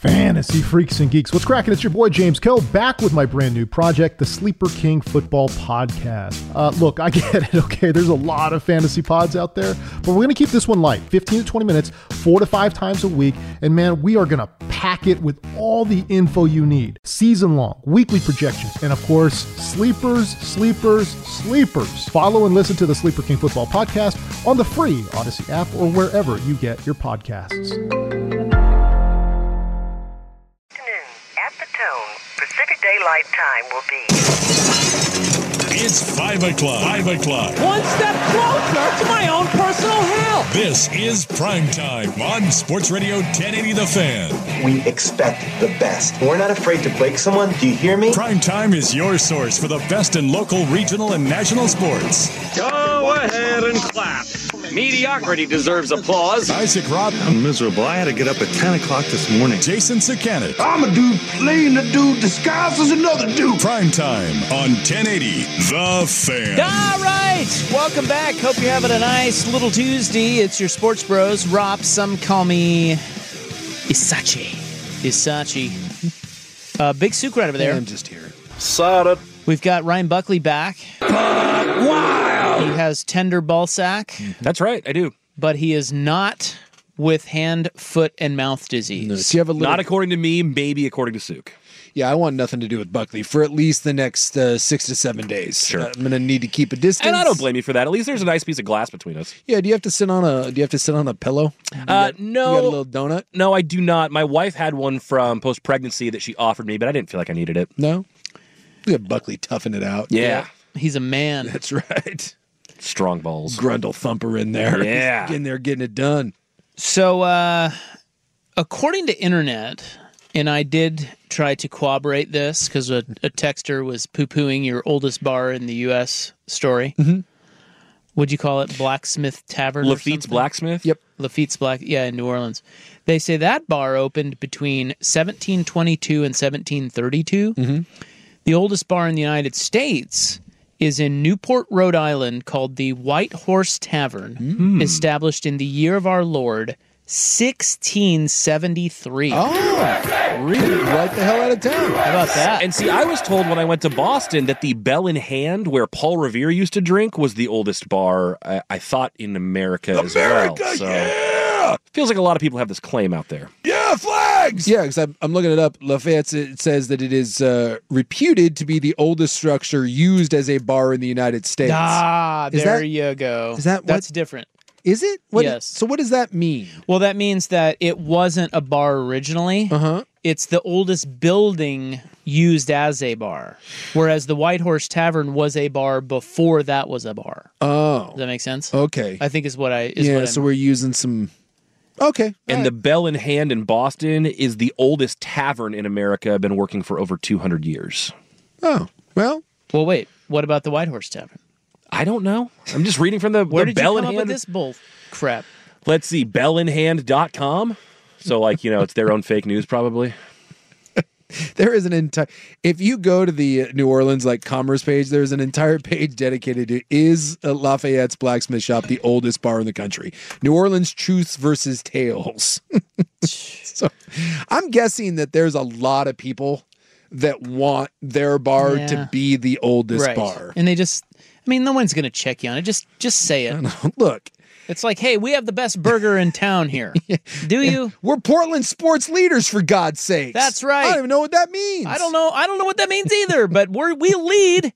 Fantasy freaks and geeks, what's cracking? It's your boy James Coe back with my brand new project, the Sleeper King Football Podcast. Look, I get it, okay? There's a lot of fantasy pods out there, but we're going to keep this one light, 15 to 20 minutes, 4 to 5 times a week, and man, we are going to pack it with all the info you need. Season-long, weekly projections, and of course, sleepers. Follow and listen to the Sleeper King Football Podcast on the free Odyssey app or wherever you get your podcasts. Pacific Daylight Time will be... It's 5 o'clock. 5 o'clock. One step closer to my own personal hell. This is Prime Time on Sports Radio 1080 The Fan. We expect the best. We're not afraid to break someone. Do you hear me? Prime Time is your source for the best in local, regional, and national sports. Go ahead and clap. Mediocrity deserves applause. Isaac Robb. I'm miserable. I had to get up at 10 o'clock this morning. Jason Sakanet. I'm a dude playing a dude disguised as another dude. Prime Time on 1080 The Fan. All right. Welcome back. Hope you're having a nice little Tuesday. It's your sports bros. Rob, some call me Isachi. Big Souk right over there. I'm just here. Sada. We've got Ryan Buckley back. Wow. He has tender ball sack. That's right, I do. But he is not with hand, foot, and mouth disease. No, so you have a little... Not according to me, maybe according to Souk. Yeah, I want nothing to do with Buckley for at least the next 6 to 7 days. Sure. I'm going to need to keep a distance. And I don't blame you for that. At least there's a nice piece of glass between us. Yeah, do you have to sit on a pillow? No. You got a little donut? No, I do not. My wife had one from post-pregnancy that she offered me, but I didn't feel like I needed it. No? Look at Buckley toughing it out. Yeah. He's a man. That's right. Strong balls. Grundle thumper in there. Yeah. In there getting it done. So, according to internet, and I did try to corroborate this because a texter was poo-pooing your oldest bar in the U.S. story. Mm-hmm. What'd you call it? Blacksmith Tavern? Lafitte's Blacksmith? Yep. Lafitte's in New Orleans. They say that bar opened between 1722 and 1732. Mm-hmm. The oldest bar in the United States is in Newport, Rhode Island, called the White Horse Tavern, established in the year of our Lord, 1673. Oh, really? Right the hell out of town. How about that? And see, I was told when I went to Boston that the Bell in Hand, where Paul Revere used to drink, was the oldest bar, I thought, in America as well. So Yeah! feels like a lot of people have this claim out there. Yeah, flags! Yeah, because I'm looking it up. Lafayette, it says that it is reputed to be the oldest structure used as a bar in the United States. You go. That's different. Is it? Yes. So what does that mean? Well, that means that it wasn't a bar originally. Uh-huh. It's the oldest building used as a bar, whereas the White Horse Tavern was a bar before that was a bar. Oh. Does that make sense? Okay. I think is what I... so we're using some... Okay. And the Bell in Hand in Boston is the oldest tavern in America, been working for over 200 years. Oh, well. Well, wait. What about the White Horse Tavern? I don't know. I'm just reading from the Where did Bell you in come up Hand. with this bull crap? Let's see, bellinhand.com. So, it's their own fake news, probably. There is an entire... If you go to the New Orleans, commerce page, there's an entire page dedicated to is Lafayette's Blacksmith Shop the oldest bar in the country? New Orleans Truths versus Tales. So, I'm guessing that there's a lot of people that want their bar to be the oldest bar. And they just... no one's going to check you on it. Just say it. Look. It's like, hey, we have the best burger in town here. Do you? We're Portland sports leaders, for God's sakes. That's right. I don't even know what that means. I don't know what that means either, but we lead.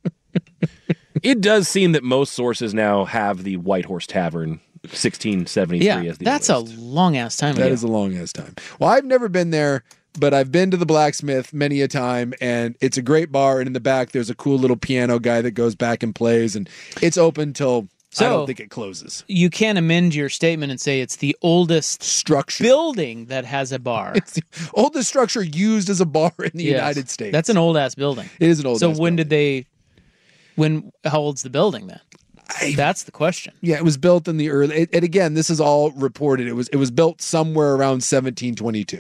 It does seem that most sources now have the White Horse Tavern 1673 as the that's oldest. a long-ass time ago. That is a long-ass time. Well, I've never been there, but I've been to the Blacksmith many a time, and it's a great bar, and in the back there's a cool little piano guy that goes back and plays, and it's open till... I don't think it closes. You can't amend your statement and say it's the oldest structure building that has a bar. It's the oldest structure used as a bar in the United States. That's an old-ass building. It is an old-ass building. How old's the building then? That's the question. Yeah, it was built in the early... And again, this is all reported. It was built somewhere around 1722.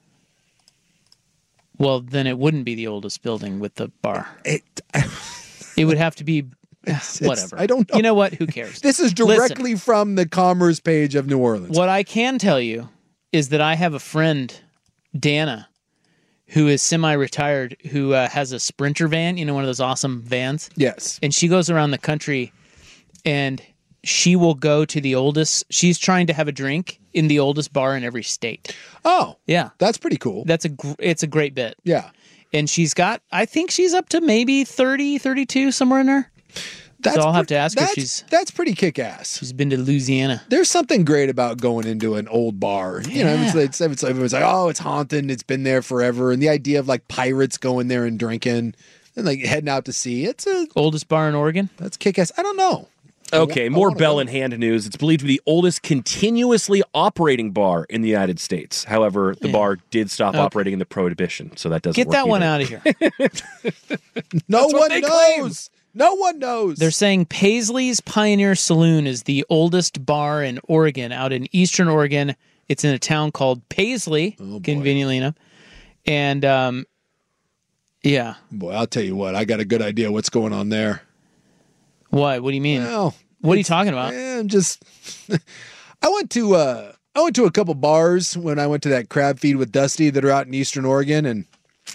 Well, then it wouldn't be the oldest building with the bar. It would have to be... whatever. I don't know. You know what? Who cares? This is directly from the commerce page of New Orleans. What I can tell you is that I have a friend Dana, who is semi-retired, who has a Sprinter van, one of those awesome vans. Yes. And she goes around the country, and she will go to the oldest. She's trying to have a drink in the oldest bar in every state. Oh, yeah, that's pretty cool. It's a great bit. Yeah. And she's got, I think she's up to maybe 30, 32, somewhere in there. So I'll have to ask her if that's pretty kick-ass. She's been to Louisiana. There's something great about going into an old bar. It's everyone's like, oh, it's haunted. It's been there forever. And the idea of like pirates going there and drinking and like heading out to sea. It's a oldest bar in Oregon. That's kick-ass. I don't know. Okay, more Bell in Hand news. It's believed to be the oldest continuously operating bar in the United States. However, the bar did stop operating in the Prohibition, so that doesn't Get work that one either. out of here. No one knows. No one knows. They're saying Paisley's Pioneer Saloon is the oldest bar in Oregon, out in eastern Oregon. It's in a town called Paisley, conveniently enough. And, yeah. Boy, I'll tell you what. I got a good idea what's going on there. What? What do you mean? Well, what are you talking about? I'm just... I went to a couple bars when I went to that crab feed with Dusty that are out in eastern Oregon, and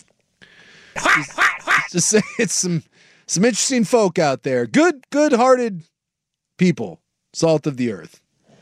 just say it's some interesting folk out there. Good-hearted people. Salt of the earth.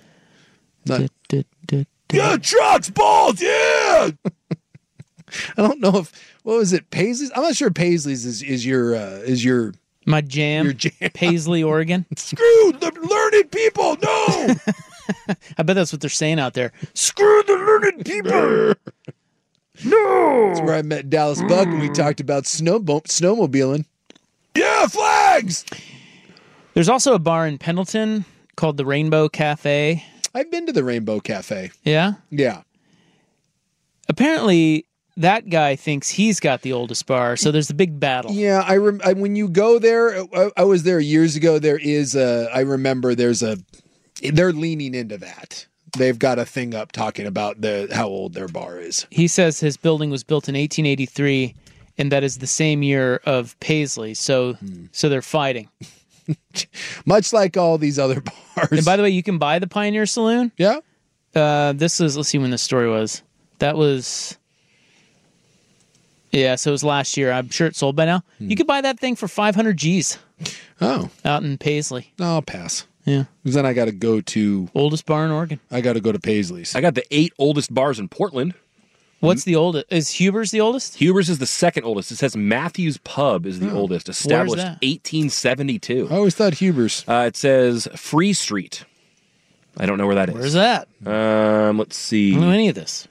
Yeah, trucks, balls, yeah! I don't know if, what was it, Paisley's? I'm not sure Paisley's is your... My jam, your jam. Paisley, Oregon. Screw the learned people, no! I bet that's what they're saying out there. Screw the learned people! No! That's where I met Dallas Buck and we talked about snowmobiling. Yeah, flags! There's also a bar in Pendleton called the Rainbow Cafe. I've been to the Rainbow Cafe. Yeah? Yeah. Apparently, that guy thinks he's got the oldest bar, so there's a big battle. Yeah, I when you go there, I was there years ago. There is I remember they're leaning into that. They've got a thing up talking about how old their bar is. He says his building was built in 1883, and that is the same year of Paisley. So they're fighting. Much like all these other bars. And by the way, you can buy the Pioneer Saloon. Yeah. Let's see when the story was. That was. Yeah, so it was last year. I'm sure it's sold by now. You could buy that thing for 500 G's. Oh. Out in Paisley. No, I'll pass. Yeah. Because then I got to go to... Oldest bar in Oregon. I got to go to Paisley's. I got the 8 oldest bars in Portland. What's the oldest? Is Huber's the oldest? Huber's is the second oldest. It says Matthews Pub is the oldest, established 1872. I always thought Huber's. It says Free Street. I don't know where that is. Where's that? Let's see. I don't know any of this.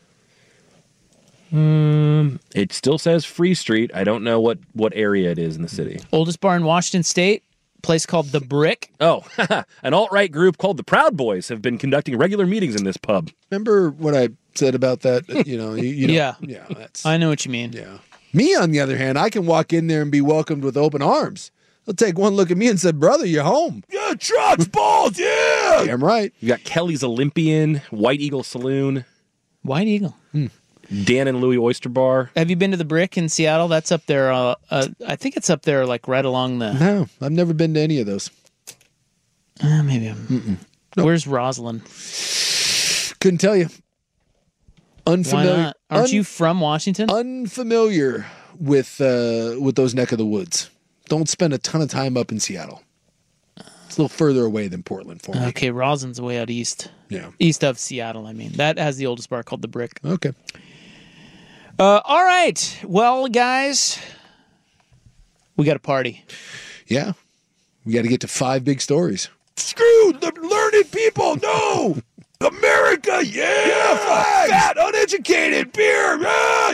It still says Free Street. I don't know what area it is in the city. Oldest bar in Washington State, place called The Brick. Oh, an alt-right group called the Proud Boys have been conducting regular meetings in this pub. Remember what I said about that? Yeah. Yeah, that's... I know what you mean. Yeah. Me, on the other hand, I can walk in there and be welcomed with open arms. They'll take one look at me and say, brother, you're home. Yeah, trucks, balls, yeah! Damn right. You got Kelly's Olympian, White Eagle Saloon, White Eagle. Dan and Louie Oyster Bar. Have you been to the Brick in Seattle? That's up there. I think it's up there, like right along the. No, I've never been to any of those. Maybe. Nope. Where's Roslyn? Couldn't tell you. Unfamiliar. Why not? Aren't you from Washington? Unfamiliar with those neck of the woods. Don't spend a ton of time up in Seattle. It's a little further away than Portland for me. Okay, Roslyn's way out east. Yeah. East of Seattle, I mean. That has the oldest bar called The Brick. Okay. All right. Well, guys, we got a party. Yeah. We got to get to 5 big stories. Screw the learned people, no! America, yeah! Fat, uneducated, beer, yeah!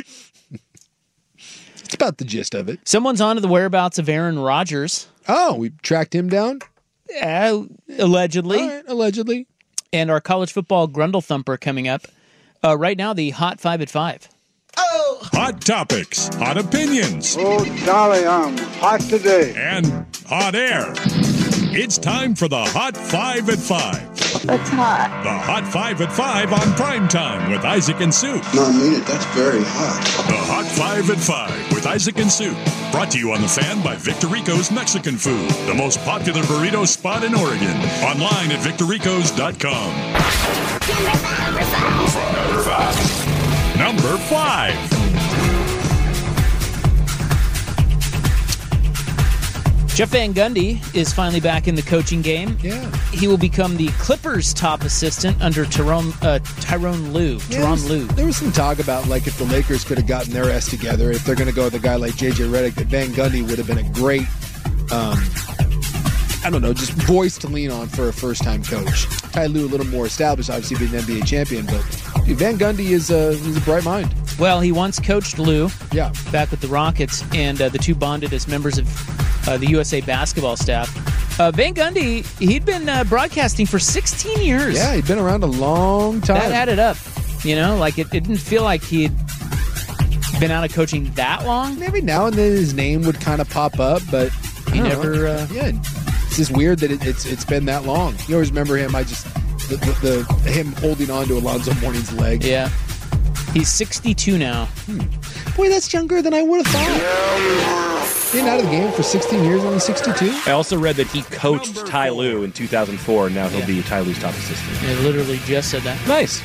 It's about the gist of it. Someone's onto the whereabouts of Aaron Rodgers. Oh, we tracked him down? Allegedly. All right, allegedly. And our college football Grundle Thumper coming up. Right now, the Hot 5 at 5. Hot topics, hot opinions, Oh, golly, I'm hot today. and hot air. It's time for the Hot 5 at 5. That's hot. The Hot 5 at 5 on Primetime with Isaac and Sue. No, I mean it, that's very hot. The Hot 5 at 5 with Isaac and Sue. Brought to you on The Fan by Victor Rico's Mexican Food, the most popular burrito spot in Oregon. Online at victorricos.com. Number 5. Number 5. Jeff Van Gundy is finally back in the coaching game. Yeah. He will become the Clippers' top assistant under Tyronn Lue. There was some talk about like if the Lakers could have gotten their ass together, if they're going to go with a guy like JJ Redick, that Van Gundy would have been a great, just voice to lean on for a first-time coach. Ty Lue a little more established, obviously being an NBA champion, but dude, Van Gundy is he's a bright mind. Well, he once coached Lue. Yeah. Back with the Rockets, and the two bonded as members of the USA basketball staff. Van Gundy, he'd been broadcasting for 16 years. Yeah, he'd been around a long time. That added up. Like it didn't feel like he'd been out of coaching that long. Every now and then his name would kind of pop up, but he never. It's just weird that it's been that long. You always remember him. Him holding on to Alonzo Mourning's leg. Yeah. He's 62 now. Boy, that's younger than I would have thought. Being out of the game for 16 years, only 62. I also read that he coached Ty Lue in 2004, and now he'll be Ty Lue's top assistant. I literally just said that. Nice.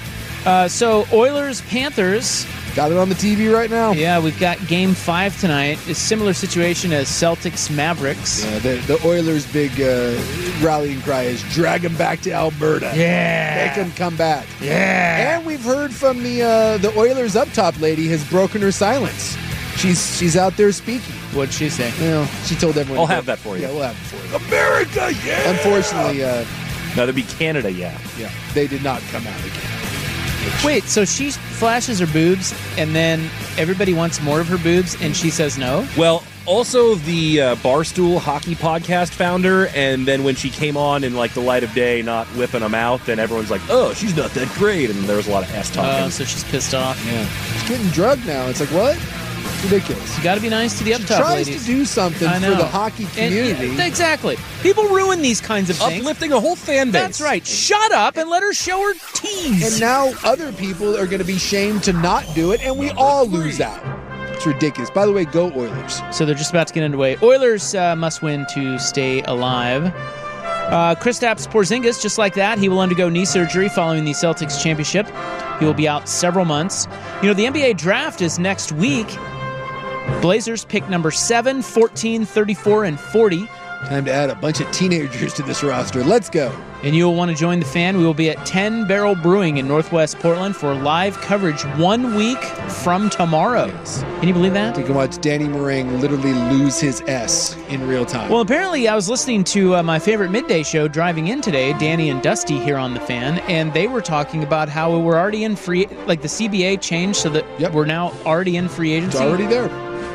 So Oilers-Panthers. Got it on the TV right now. Yeah, we've got Game 5 tonight. It's a similar situation as Celtics-Mavericks. Yeah, the Oilers' big rallying cry is drag them back to Alberta. Yeah. Make them come back. Yeah. And we've heard from the Oilers up top lady has broken her silence. She's out there speaking. What'd she say? She told everyone. I'll have that for you. Yeah, we'll have it for you. America, yeah! Unfortunately, no, that'd be Canada, yeah. Yeah, they did not come out again. Wait, so she flashes her boobs, and then everybody wants more of her boobs, and she says no? Well, also the Barstool Hockey Podcast founder, and then when she came on in like the light of day, not whipping them out, then everyone's like, oh, she's not that great, and there was a lot of ass talking. So she's pissed off. Yeah. She's getting drugged now. It's like, what? Ridiculous. You got to be nice to the up top tries ladies. to do something for the hockey community. Exactly. People ruin these kinds of things. Uplifting a whole fan base. That's right. Shut up and let her show her tease. And now other people are going to be shamed to not do it, and we all lose out. It's ridiculous. By the way, go Oilers. So they're just about to get underway. Oilers must win to stay alive. Kristaps Porzingis, just like that, he will undergo knee surgery following the Celtics championship. He will be out several months. The NBA draft is next week. Blazers pick number 7, 14, 34, and 40. Time to add a bunch of teenagers to this roster. Let's go. And you will want to join the fan. We will be at 10 Barrel Brewing in Northwest Portland for live coverage 1 week from tomorrow. Yes. Can you believe that? We can watch Danny Meringue literally lose his S in real time. Well, apparently I was listening to my favorite midday show driving in today, Danny and Dusty here on the fan, and they were talking about how we're already in free, like the CBA changed so that we're now already in free agency. It's already there.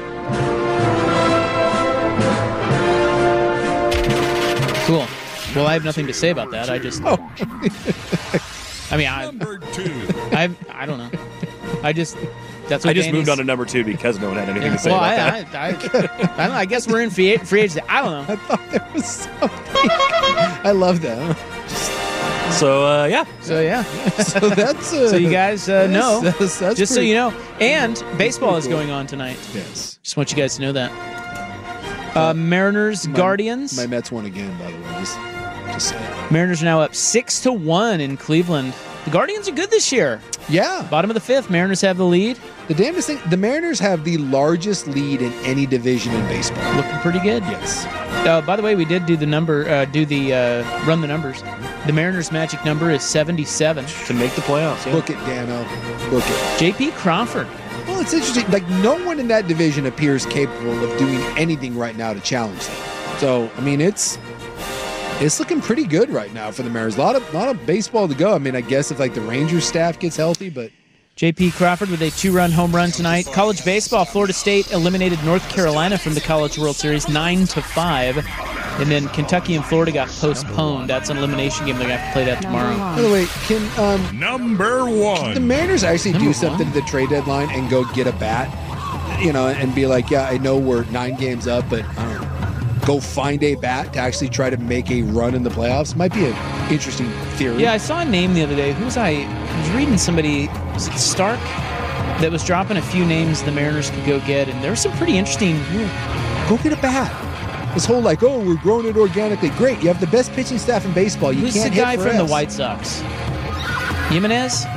Cool. Well, I have nothing to say about that. I just. I mean, Number 2. I don't know. That's what I just Danny's... moved on to number 2 because no one had anything to say about that. I don't know. I guess we're in free agency. I don't know. I thought there was something. I love that. So, yeah. So, yeah. So that's... so you guys know. That's just pretty, so you know. And baseball is going on tonight. Yes. Just want you guys to know that. Mariners, Guardians. My Mets won again, by the way. Just saying. Mariners are now up 6-1 in Cleveland. The Guardians are good this year. Yeah. Bottom of the 5th. Mariners have the lead. The damnedest thing, the Mariners have the largest lead in any division in baseball. Looking pretty good. Yes. By the way, we did do the number, run the numbers. The Mariners' magic number is 77. To make the playoffs, yeah. Book it, Dano. Book it. J.P. Crawford. Well, it's interesting. Like, no one in that division appears capable of doing anything right now to challenge them. So, I mean, it's looking pretty good right now for the Mariners. A lot of baseball to go. I mean, I guess if, like, the Rangers staff gets healthy, but... J.P. Crawford with a 2-run home run tonight. College baseball, Florida State eliminated North Carolina from the College World Series 9-5. And then Kentucky and Florida got postponed. That's an elimination game. They're going to have to play that tomorrow. By the way, can Number 1. Can the Mariners actually do something to the trade deadline and go get a bat? And be like, yeah, I know we're 9 games up, but I don't know. Go find a bat to actually try to make a run in the playoffs. Might be an interesting theory. Yeah, I saw a name the other day. I was reading somebody, was it Stark, that was dropping a few names the Mariners could go get, and there was some pretty interesting. Go get a bat. This whole we're growing it organically. Great, you have the best pitching staff in baseball. You Who's can't the guy hit for from us. the White Sox? Jimenez?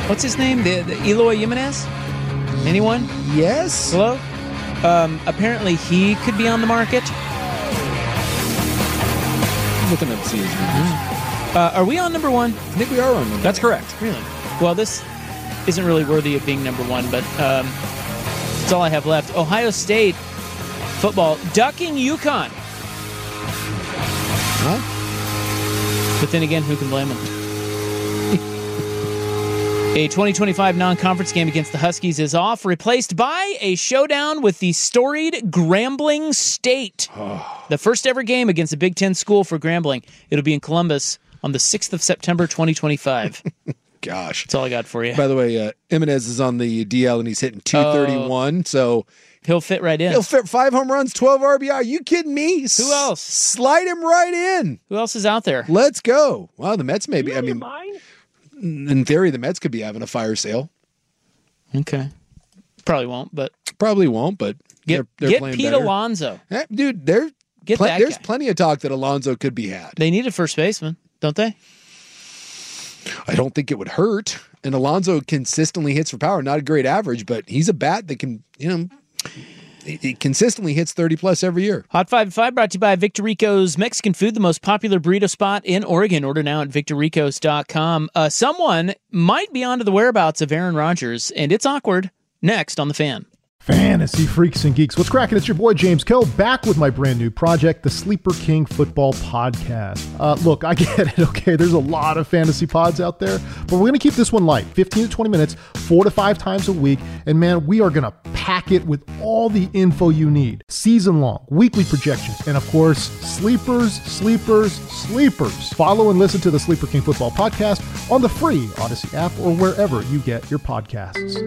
What's his name? The Eloy Jimenez? Anyone? Yes. Hello? Apparently he could be on the market. I'm looking up to see his numbers. Are we on number one? I think we are on number That's correct. Really? Well, this isn't really worthy of being number one, but that's all I have left. Ohio State football ducking UConn. Huh? But then again, who can blame them? A 2025 non-conference game against the Huskies is off, replaced by a showdown with the storied Grambling State. The first ever game against a Big Ten school for Grambling. It'll be in Columbus on the 6th of September, 2025. Gosh. That's all I got for you. By the way, Jimenez is on the DL and he's hitting 231, so he'll fit right in. He'll fit 5 home runs, 12 RBI. Are you kidding me? Who else? Slide him right in. Who else is out there? Let's go. Well, the Mets maybe. I mean, in theory, the Mets could be having a fire sale. Okay. Probably won't, but they're get playing Pete better. Alonso. Dude, there's guy. plenty of talk that Alonso could be had. They need a first baseman, don't they? I don't think it would hurt. And Alonso consistently hits for power, not a great average, but he's a bat that can, he consistently hits 30-plus every year. Hot 5 at 5 brought to you by Victorico's Mexican Food, the most popular burrito spot in Oregon. Order now at victoricos.com. Someone might be onto the whereabouts of Aaron Rodgers, and it's awkward. Next on The Fan. Fantasy freaks and geeks. What's cracking? It's your boy James Kell back with my brand new project, the Sleeper King Football Podcast. Look, I get it, okay? There's a lot of fantasy pods out there, but we're going to keep this one light, 15 to 20 minutes, 4 to 5 times a week. And man, we are going to pack it with all the info you need. Season long, weekly projections, and of course, sleepers. Follow and listen to the Sleeper King Football Podcast on the free Odyssey app or wherever you get your podcasts.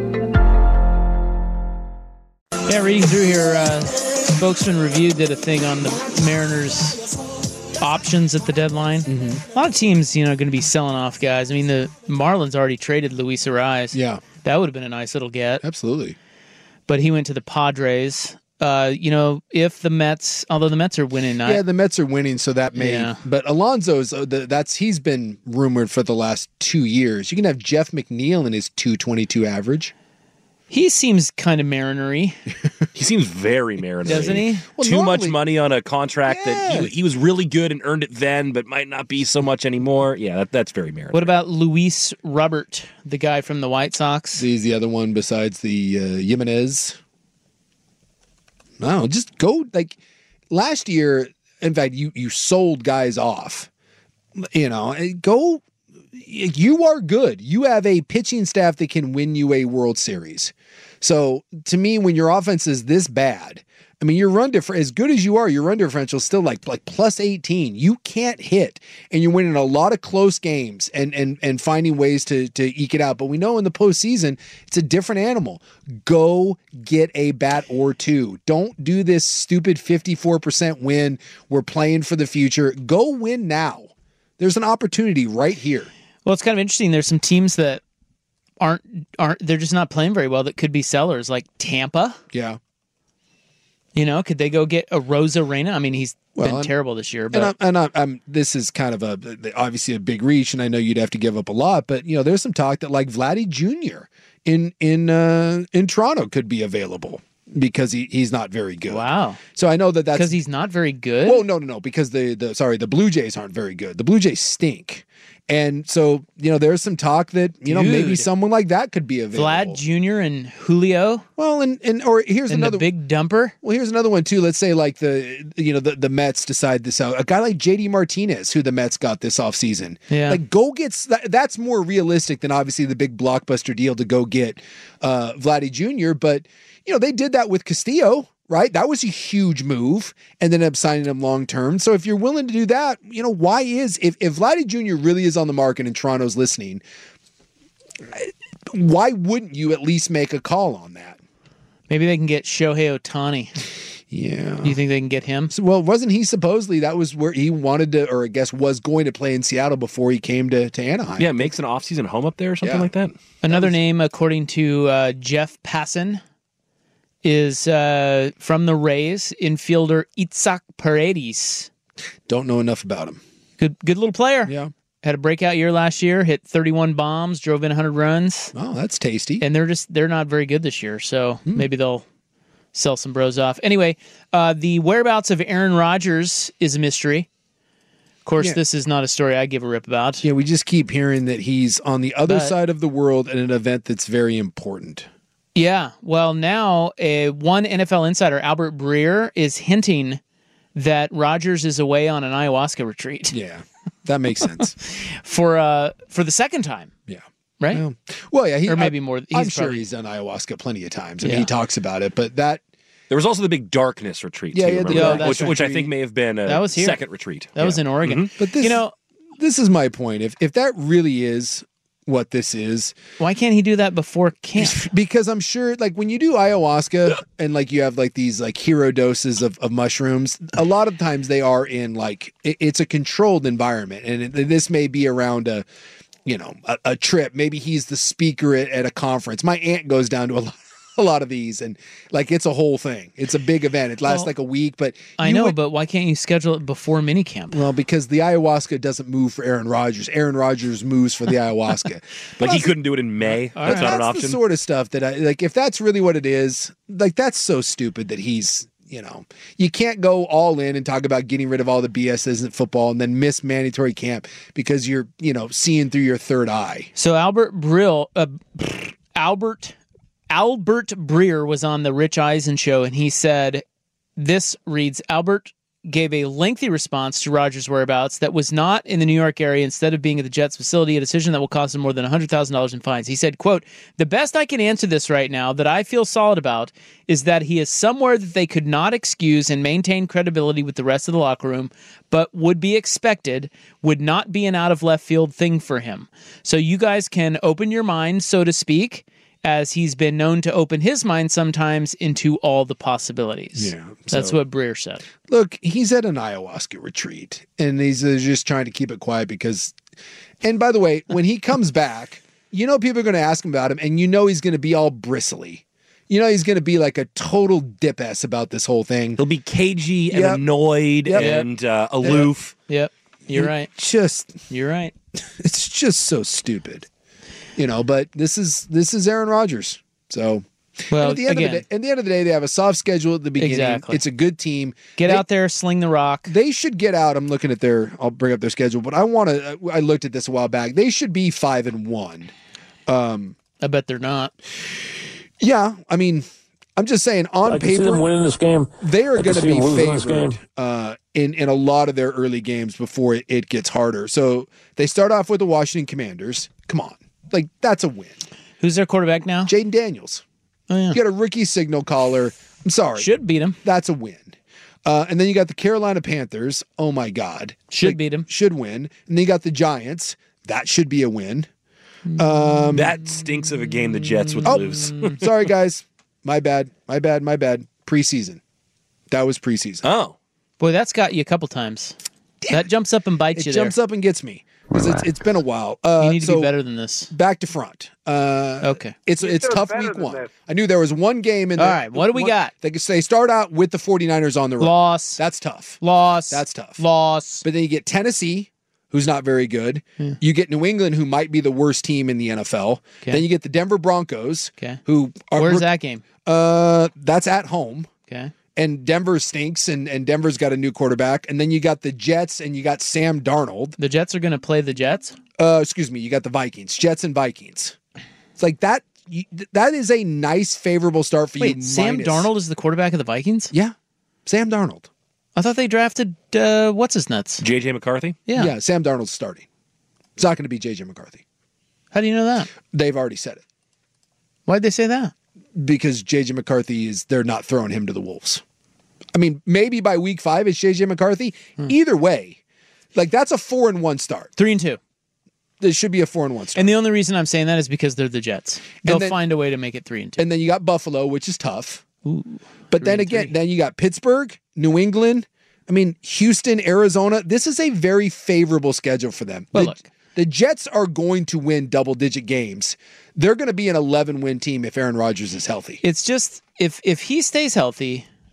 Yeah, reading through here, Spokesman Review did a thing on the Mariners' options at the deadline. Mm-hmm. A lot of teams, going to be selling off guys. I mean, the Marlins already traded Luis Ariz. Yeah. That would have been a nice little get. Absolutely. But he went to the Padres. If the Mets, although the Mets are winning. Yeah, the Mets are winning, so that may. Yeah. But Alonso's, he's been rumored for the last 2 years. You can have Jeff McNeil in his .222 average. He seems kind of Mariner-y. He seems very Mariner-y. Doesn't he? Well, Too much money on a contract that he was really good and earned it then, but might not be so much anymore. Yeah, that's very Mariner. What about Luis Robert, the guy from the White Sox? He's the other one besides the Jimenez. No, just go. Like last year, in fact, you sold guys off. Go. You are good. You have a pitching staff that can win you a World Series. So to me, when your offense is this bad, I mean, your run differential, as good as you are, your run differential is still like plus 18. You can't hit, and you're winning a lot of close games and finding ways to eke it out. But we know in the postseason, it's a different animal. Go get a bat or two. Don't do this stupid 54% win. We're playing for the future. Go win now. There's an opportunity right here. Well, it's kind of interesting. There's some teams that aren't they're just not playing very well that could be sellers, like Tampa. Yeah. Could they go get a Rosarena? I mean, he's been terrible this year. But I'm this is kind of obviously a big reach, and I know you'd have to give up a lot. But there's some talk that like Vladdy Jr. in Toronto could be available because he's not very good. Wow. So I know that's because he's not very good. Well, no, because the Blue Jays aren't very good. The Blue Jays stink. And so, there's some talk that, maybe someone like that could be available. Vlad Jr. and Julio. Well, here's another the big dumper. Well, here's another one too. Let's say like the Mets decide this out. A guy like JD Martinez, who the Mets got this offseason. Yeah. Like go get that's more realistic than obviously the big blockbuster deal to go get Vladdy Jr. But they did that with Castillo. Right? That was a huge move and then ended up signing him long term. So if you're willing to do that, why if Vladdy Jr. really is on the market and Toronto's listening, why wouldn't you at least make a call on that? Maybe they can get Shohei Ohtani. Yeah. Do you think they can get him? So, well, wasn't he supposedly that was where he wanted to, or I guess was going to play in Seattle before he came to Anaheim? Yeah, makes an offseason home up there or something like that. Another name, according to Jeff Passan, is from the Rays, infielder Itzhak Paredes. Don't know enough about him. Good little player. Yeah. had a breakout year last year, hit 31 bombs, drove in 100 runs. Oh, that's tasty. And they're not very good this year, so maybe they'll sell some bros off. Anyway, the whereabouts of Aaron Rodgers is a mystery. Of course, this is not a story I give a rip about. Yeah, we just keep hearing that he's on the other side of the world at an event that's very important. Yeah, well, now one NFL insider, Albert Breer, is hinting that Rodgers is away on an ayahuasca retreat. Yeah, that makes sense. for the second time. Yeah. Right? Well, yeah. Or maybe more. I'm sure he's done ayahuasca plenty of times. I mean, he talks about it, but that... There was also the big darkness retreat, Yeah, too, yeah, remember? that's which I think may have been That was here. second retreat. That was in Oregon. But this, this is my point. If that really is what this is, why can't he do that before camp? Because I'm sure, like, when you do ayahuasca and like you have like these like hero doses of mushrooms, a lot of times they are in like it's a controlled environment, and this may be around a trip. Maybe he's the speaker at a conference. My aunt goes down to a lot of these, and like it's a whole thing. It's a big event. It lasts like a week, but I know, but why can't you schedule it before minicamp? Well, because the ayahuasca doesn't move for Aaron Rodgers. Aaron Rodgers moves for the ayahuasca. Like he couldn't do it in May. That's not an option. That's the sort of stuff that I like. If that's really what it is, like that's so stupid that he's. You can't go all in and talk about getting rid of all the BS isn't football and then miss mandatory camp because you're, seeing through your third eye. So Albert Breer was on the Rich Eisen show, and he said, this reads, Albert gave a lengthy response to Rodgers' whereabouts that was not in the New York area instead of being at the Jets facility, a decision that will cost him more than $100,000 in fines. He said, quote, the best I can answer this right now that I feel solid about is that he is somewhere that they could not excuse and maintain credibility with the rest of the locker room, but would be expected, would not be an out of left field thing for him. So you guys can open your mind, so to speak, as he's been known to open his mind sometimes into all the possibilities. Yeah. That's what Breer said. Look, he's at an ayahuasca retreat, and he's just trying to keep it quiet because... And by the way, when he comes back, people are going to ask him about him, and he's going to be all bristly. He's going to be like a total dip-ass about this whole thing. He'll be cagey and annoyed and aloof. Yep. You're right. You're right. It's just so stupid. But this is Aaron Rodgers. So, well, at the end of the day, they have a soft schedule at the beginning. Exactly. It's a good team. Get out there, sling the rock. They should get out. I'm looking at I'll bring up their schedule, but I looked at this a while back. They should be 5-1. I bet they're not. Yeah. I mean, I'm just saying on paper, see them winning this game. They are going to be favored in a lot of their early games before it gets harder. So they start off with the Washington Commanders. Come on. Like, that's a win. Who's their quarterback now? Jaden Daniels. Oh, yeah. You got a rookie signal caller. I'm sorry. Should beat him. That's a win. And then you got the Carolina Panthers. Oh, my God. Should beat him. Should win. And then you got the Giants. That should be a win. That stinks of a game the Jets would lose. Sorry, guys. My bad. Preseason. That was preseason. Oh. Boy, that's got you a couple times. That jumps up and bites you there. It jumps up and gets me. Because it's been a while. You need to be better than this. Back to front. Okay. It's tough week one. I knew there was one game in there. All right, what do we got? They start out with the 49ers on the road. Loss. That's tough. That's tough. Loss. But then you get Tennessee, who's not very good. Yeah. You get New England, who might be the worst team in the NFL. Okay. Then you get the Denver Broncos, who are... Where's that game? That's at home. Okay. And Denver stinks, and Denver's got a new quarterback. And then you got the Jets, and you got Sam Darnold. The Jets are going to play the Jets? Excuse me, you got the Vikings. Jets and Vikings. It's like that. That is a nice, favorable start for you. Wait, Sam Darnold is the quarterback of the Vikings? Yeah, Sam Darnold. I thought they drafted, what's his nuts? J.J. McCarthy? Yeah, Sam Darnold's starting. It's not going to be J.J. McCarthy. How do you know that? They've already said it. Why'd they say that? Because J.J. McCarthy they're not throwing him to the Wolves. I mean, maybe by week 5 it's J.J. McCarthy. Either way, like that's a 4-1 start. 3-2. There should be a 4-1 start. And the only reason I'm saying that is because they're the Jets. They'll find a way to make it 3-2. And then you got Buffalo, which is tough. Ooh, but then again, then you got Pittsburgh, New England. I mean, Houston, Arizona. This is a very favorable schedule for them. Well, look. The Jets are going to win double-digit games. They're going to be an 11-win team if Aaron Rodgers is healthy. It's just, if he stays healthy,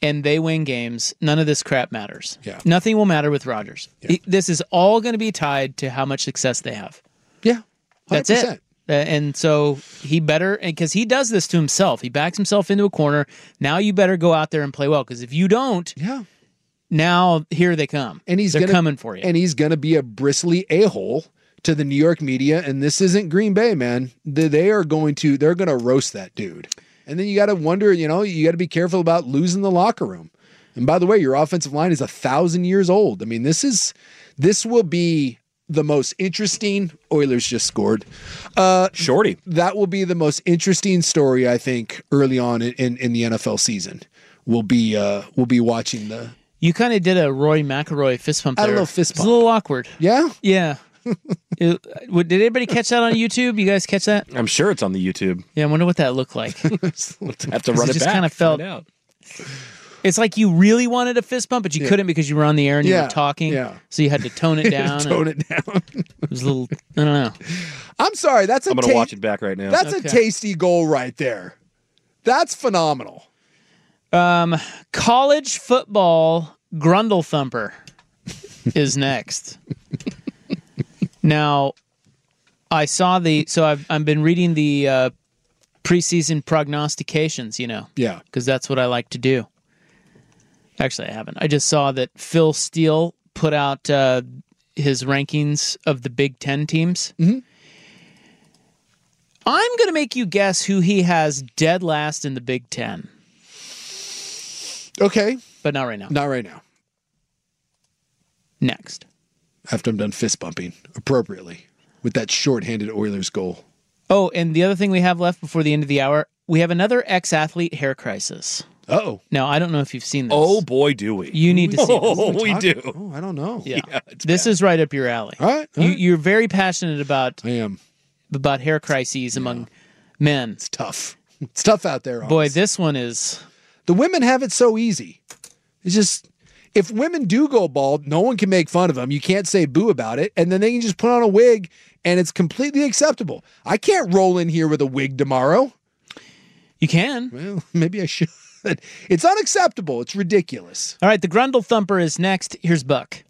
and they win games, none of this crap matters. Yeah. Nothing will matter with Rodgers. Yeah. This is all going to be tied to how much success they have. Yeah. 100%. That's it. And so he better, because he does this to himself. He backs himself into a corner. Now you better go out there and play well, because if you don't, now here they come. And they're coming for you. And he's going to be a bristly a-hole to the New York media. And this isn't Green Bay, man. They're going to roast that dude. And then you got to wonder, you got to be careful about losing the locker room. And by the way, your offensive line is 1,000 years old. I mean, this will be the most interesting. Oilers just scored. Shorty. That will be the most interesting story, I think, early on in the NFL season. We'll be watching the. You kind of did a Roy McIlroy fist pump there. I had a little fist pump. It's a little awkward. Yeah? Yeah. Did anybody catch that on YouTube? You guys catch that? I'm sure it's on the YouTube. Yeah, I wonder what that looked like. Let's have to run it just back. Kind of felt. Out. It's like you really wanted a fist bump, but you couldn't because you were on the air and you were talking. Yeah. So you had to tone it down. It was a little. I don't know. I'm sorry. I'm going to watch it back right now. That's a tasty goal right there. That's phenomenal. College football Grundle Thumper is next. Now, I saw so I've been reading the preseason prognostications, Yeah. because that's what I like to do. Actually, I haven't. I just saw that Phil Steele put out his rankings of the Big Ten teams. Mm-hmm. I'm going to make you guess who he has dead last in the Big Ten. Okay. But not right now. Not right now. Next. After I'm done fist bumping appropriately with that shorthanded Oilers goal. Oh, and the other thing we have left before the end of the hour, we have another ex-athlete hair crisis. Uh-oh. Now, I don't know if you've seen this. Oh, boy, do we. You need to see this. Oh, we do. Oh, I don't know. Yeah. It's this bad. is right up your alley. All right. You're very passionate about I am. About hair crises among men. It's tough. It's tough out there. Boy, honestly. this one is... The women have it so easy. It's just, if women do go bald, no one can make fun of them. You can't say boo about it. And then they can just put on a wig and it's completely acceptable. I can't roll in here with a wig tomorrow. You can. Well, maybe I should. It's unacceptable. It's ridiculous. All right, the Grundle Thumper is next. Here's Buck.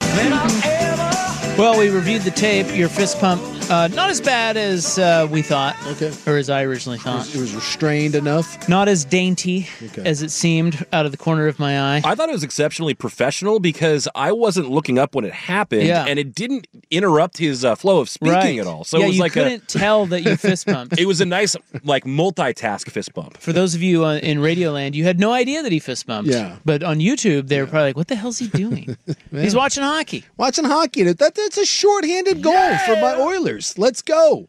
Well, we reviewed the tape. Your fist pump, not as bad as we thought. Okay. Or as I originally thought. It was restrained enough. Not as dainty as it seemed out of the corner of my eye. I thought it was exceptionally professional because I wasn't looking up when it happened, and it didn't interrupt his flow of speaking at all. So it was you couldn't tell that you fist pumped. It was a nice, multitask fist bump. For those of you in Radioland, you had no idea that he fist bumped. Yeah. But on YouTube, they were probably like, "What the hell's he doing? He's watching hockey." Watching hockey. That's a shorthanded goal for my Oilers. Let's go.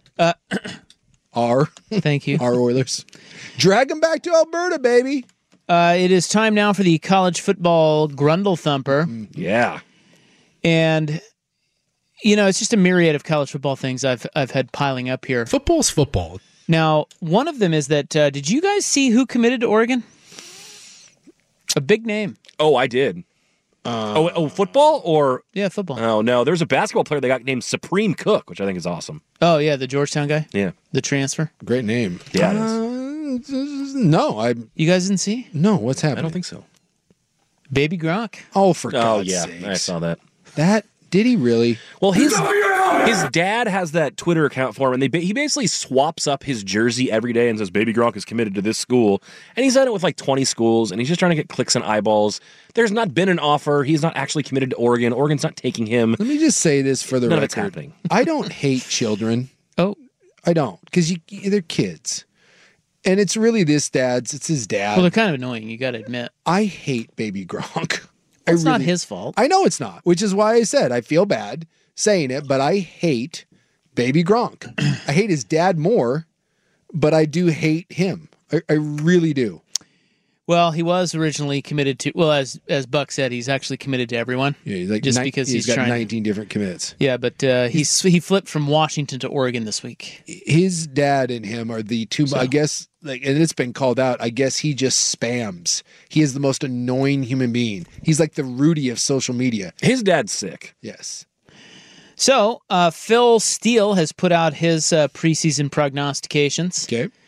Thank you. Our Oilers. Drag them back to Alberta, baby. It is time now for the college football Grundle Thumper. Yeah. And, it's just a myriad of college football things I've had piling up here. Football's football. Now, one of them is that, did you guys see who committed to Oregon? A big name. Oh, I did. Football or? Yeah, football. Oh, no. There's a basketball player they got named Supreme Cook, which I think is awesome. Oh, yeah, the Georgetown guy? Yeah. The transfer? Great name. Yeah, it is. No, You guys didn't see? No, what's happening? I don't think so. Baby Gronk. Oh, for God's yeah, sakes. I saw that. Did he really? Well, his dad has that Twitter account for him, and he basically swaps up his jersey every day and says, Baby Gronk is committed to this school. And he's done it with like 20 schools, and he's just trying to get clicks and eyeballs. There's not been an offer. He's not actually committed to Oregon. Oregon's not taking him. Let me just say this for the None record. of it's happening. I don't hate children. Oh. I don't, because they're kids. And it's really it's his dad. Well, they're kind of annoying, you got to admit. I hate Baby Gronk. It's not his fault. I know it's not, which is why I said I feel bad saying it, but I hate Baby Gronk. I hate his dad more, but I do hate him. I really do. Well, he was originally committed to, as Buck said, he's actually committed to everyone. Yeah, he's like just because he's got trying 19 different commits. Yeah, but he flipped from Washington to Oregon this week. His dad and him are the two, I guess, and it's been called out, I guess he just spams. He is the most annoying human being. He's like the Rudy of social media. His dad's sick. Yes. So, Phil Steele has put out his preseason prognostications. Okay.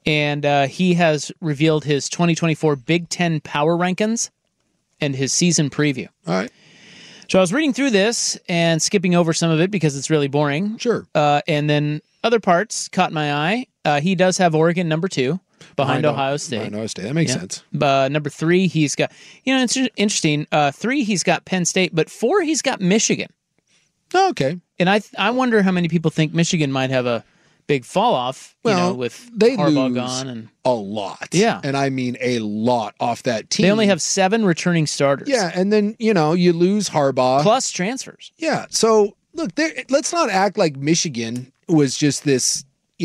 And he has revealed his 2024 Big Ten Power Rankings and his season preview. All right. So I was reading through this and skipping over some of it because it's really boring. Sure. And then other parts caught my eye. He does have Oregon number 2 behind Ohio State. Behind Ohio State. That makes sense. Number 3, he's got, it's interesting. 3, he's got Penn State, but 4, he's got Michigan. Oh, okay. And I wonder how many people think Michigan might have a big fall off, with Harbaugh lose gone. And a lot. Yeah. And I mean a lot off that team. They only have 7 returning starters. Yeah, and then, you lose Harbaugh. Plus transfers. Yeah. So, look, let's not act like Michigan was just this,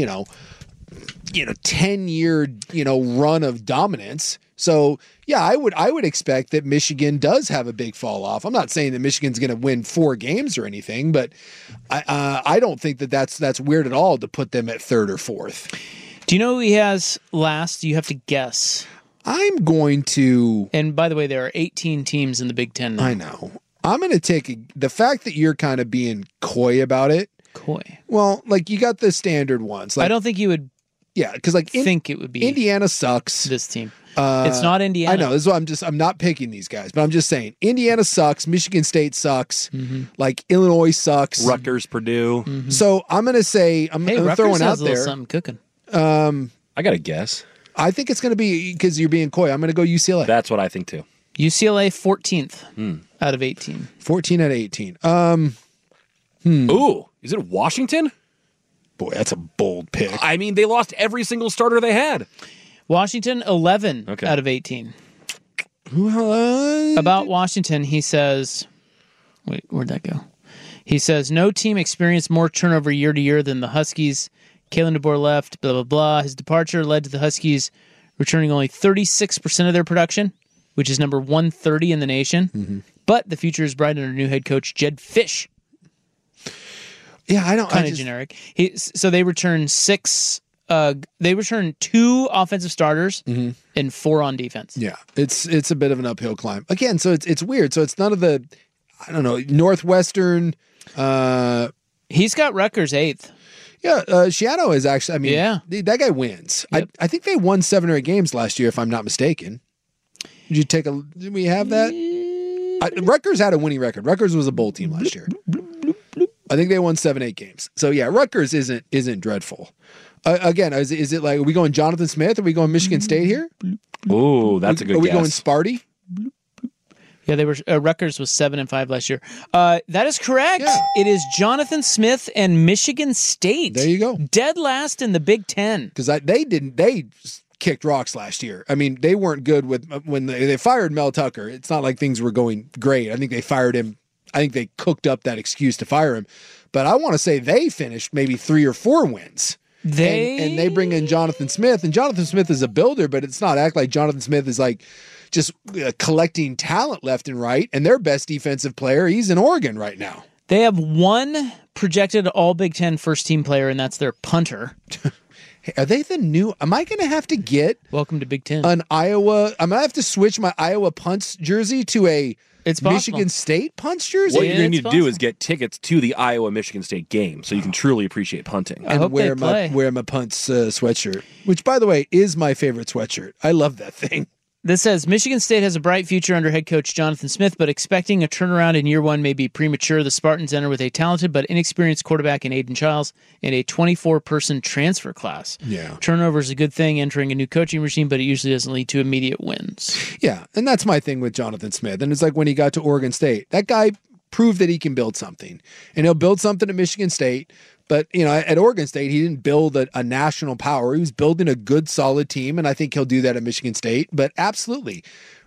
10-year, run of dominance. So, yeah, I would expect that Michigan does have a big fall off. I'm not saying that Michigan's going to win 4 games or anything, but I don't think that's weird at all to put them at 3rd or 4th. Do you know who he has last? You have to guess. I'm going to. And by the way, there are 18 teams in the Big Ten now. I know. I'm going to take the fact that you're kind of being coy about it. Coy. Well, like you got the standard ones. Like, I don't think you would. Yeah, because think it would be Indiana sucks. This team. It's not Indiana. I know. This is why I'm not picking these guys, but I'm just saying Indiana sucks. Michigan State sucks. Mm-hmm. Like Illinois sucks. Rutgers, Purdue. Mm-hmm. So I'm going to say I'm throwing out there something cooking. I got a guess. I think it's going to be because you're being coy. I'm going to go UCLA. That's what I think too. UCLA 14th out of 18. 14 out of 18. Ooh, is it Washington? Boy, that's a bold pick. I mean, they lost every single starter they had. Washington 11 out of 18. About Washington, he says, wait, where'd that go? He says, no team experienced more turnover year to year than the Huskies. Kalen DeBoer left, blah, blah, blah. His departure led to the Huskies returning only 36% of their production, which is number 130 in the nation. Mm-hmm. But the future is bright under new head coach Jed Fish. Yeah, I don't. Kind of generic. So they return 6. They return 2 offensive starters and 4 on defense. Yeah, it's a bit of an uphill climb again. So it's weird. So it's none of the, I don't know, Northwestern. He's got Rutgers 8th. Yeah, Shiano is actually. I mean, that guy wins. Yep. I think they won 7 or 8 games last year, if I'm not mistaken. Did we have that? Rutgers had a winning record. Rutgers was a bowl team last year. I think they won 7, 8 games. So yeah, Rutgers isn't dreadful. Again, is it like, are we going Jonathan Smith? Are we going Michigan State here? Ooh, that's a good guess. Are we going Sparty? Yeah, they were. Rutgers was 7-5 last year. That is correct. Yeah. It is Jonathan Smith and Michigan State. There you go. Dead last in the Big Ten. Because they kicked rocks last year. I mean, they weren't good when they fired Mel Tucker. It's not like things were going great. I think they fired him. I think they cooked up that excuse to fire him. But I want to say they finished maybe 3 or 4 wins. And they bring in Jonathan Smith, and Jonathan Smith is a builder, but it's not act like Jonathan Smith is like just collecting talent left and right. And their best defensive player, he's in Oregon right now. They have 1 projected All Big Ten first team player, and that's their punter. Hey, are they the new? Am I going to have to get welcome to Big Ten an Iowa? I'm going to have to switch my Iowa punts jersey to a Michigan State punts jersey. What you're going to need to do is get tickets to the Iowa-Michigan State game so you can truly appreciate punting. And wear my punts sweatshirt, which, by the way, is my favorite sweatshirt. I love that thing. This says, Michigan State has a bright future under head coach Jonathan Smith, but expecting a turnaround in year 1 may be premature. The Spartans enter with a talented but inexperienced quarterback in Aiden Childs and a 24-person transfer class. Yeah. Turnover is a good thing entering a new coaching regime, but it usually doesn't lead to immediate wins. Yeah, and that's my thing with Jonathan Smith. And it's like when he got to Oregon State, that guy proved that he can build something. And he'll build something at Michigan State. But, at Oregon State, he didn't build a national power. He was building a good, solid team, and I think he'll do that at Michigan State. But absolutely,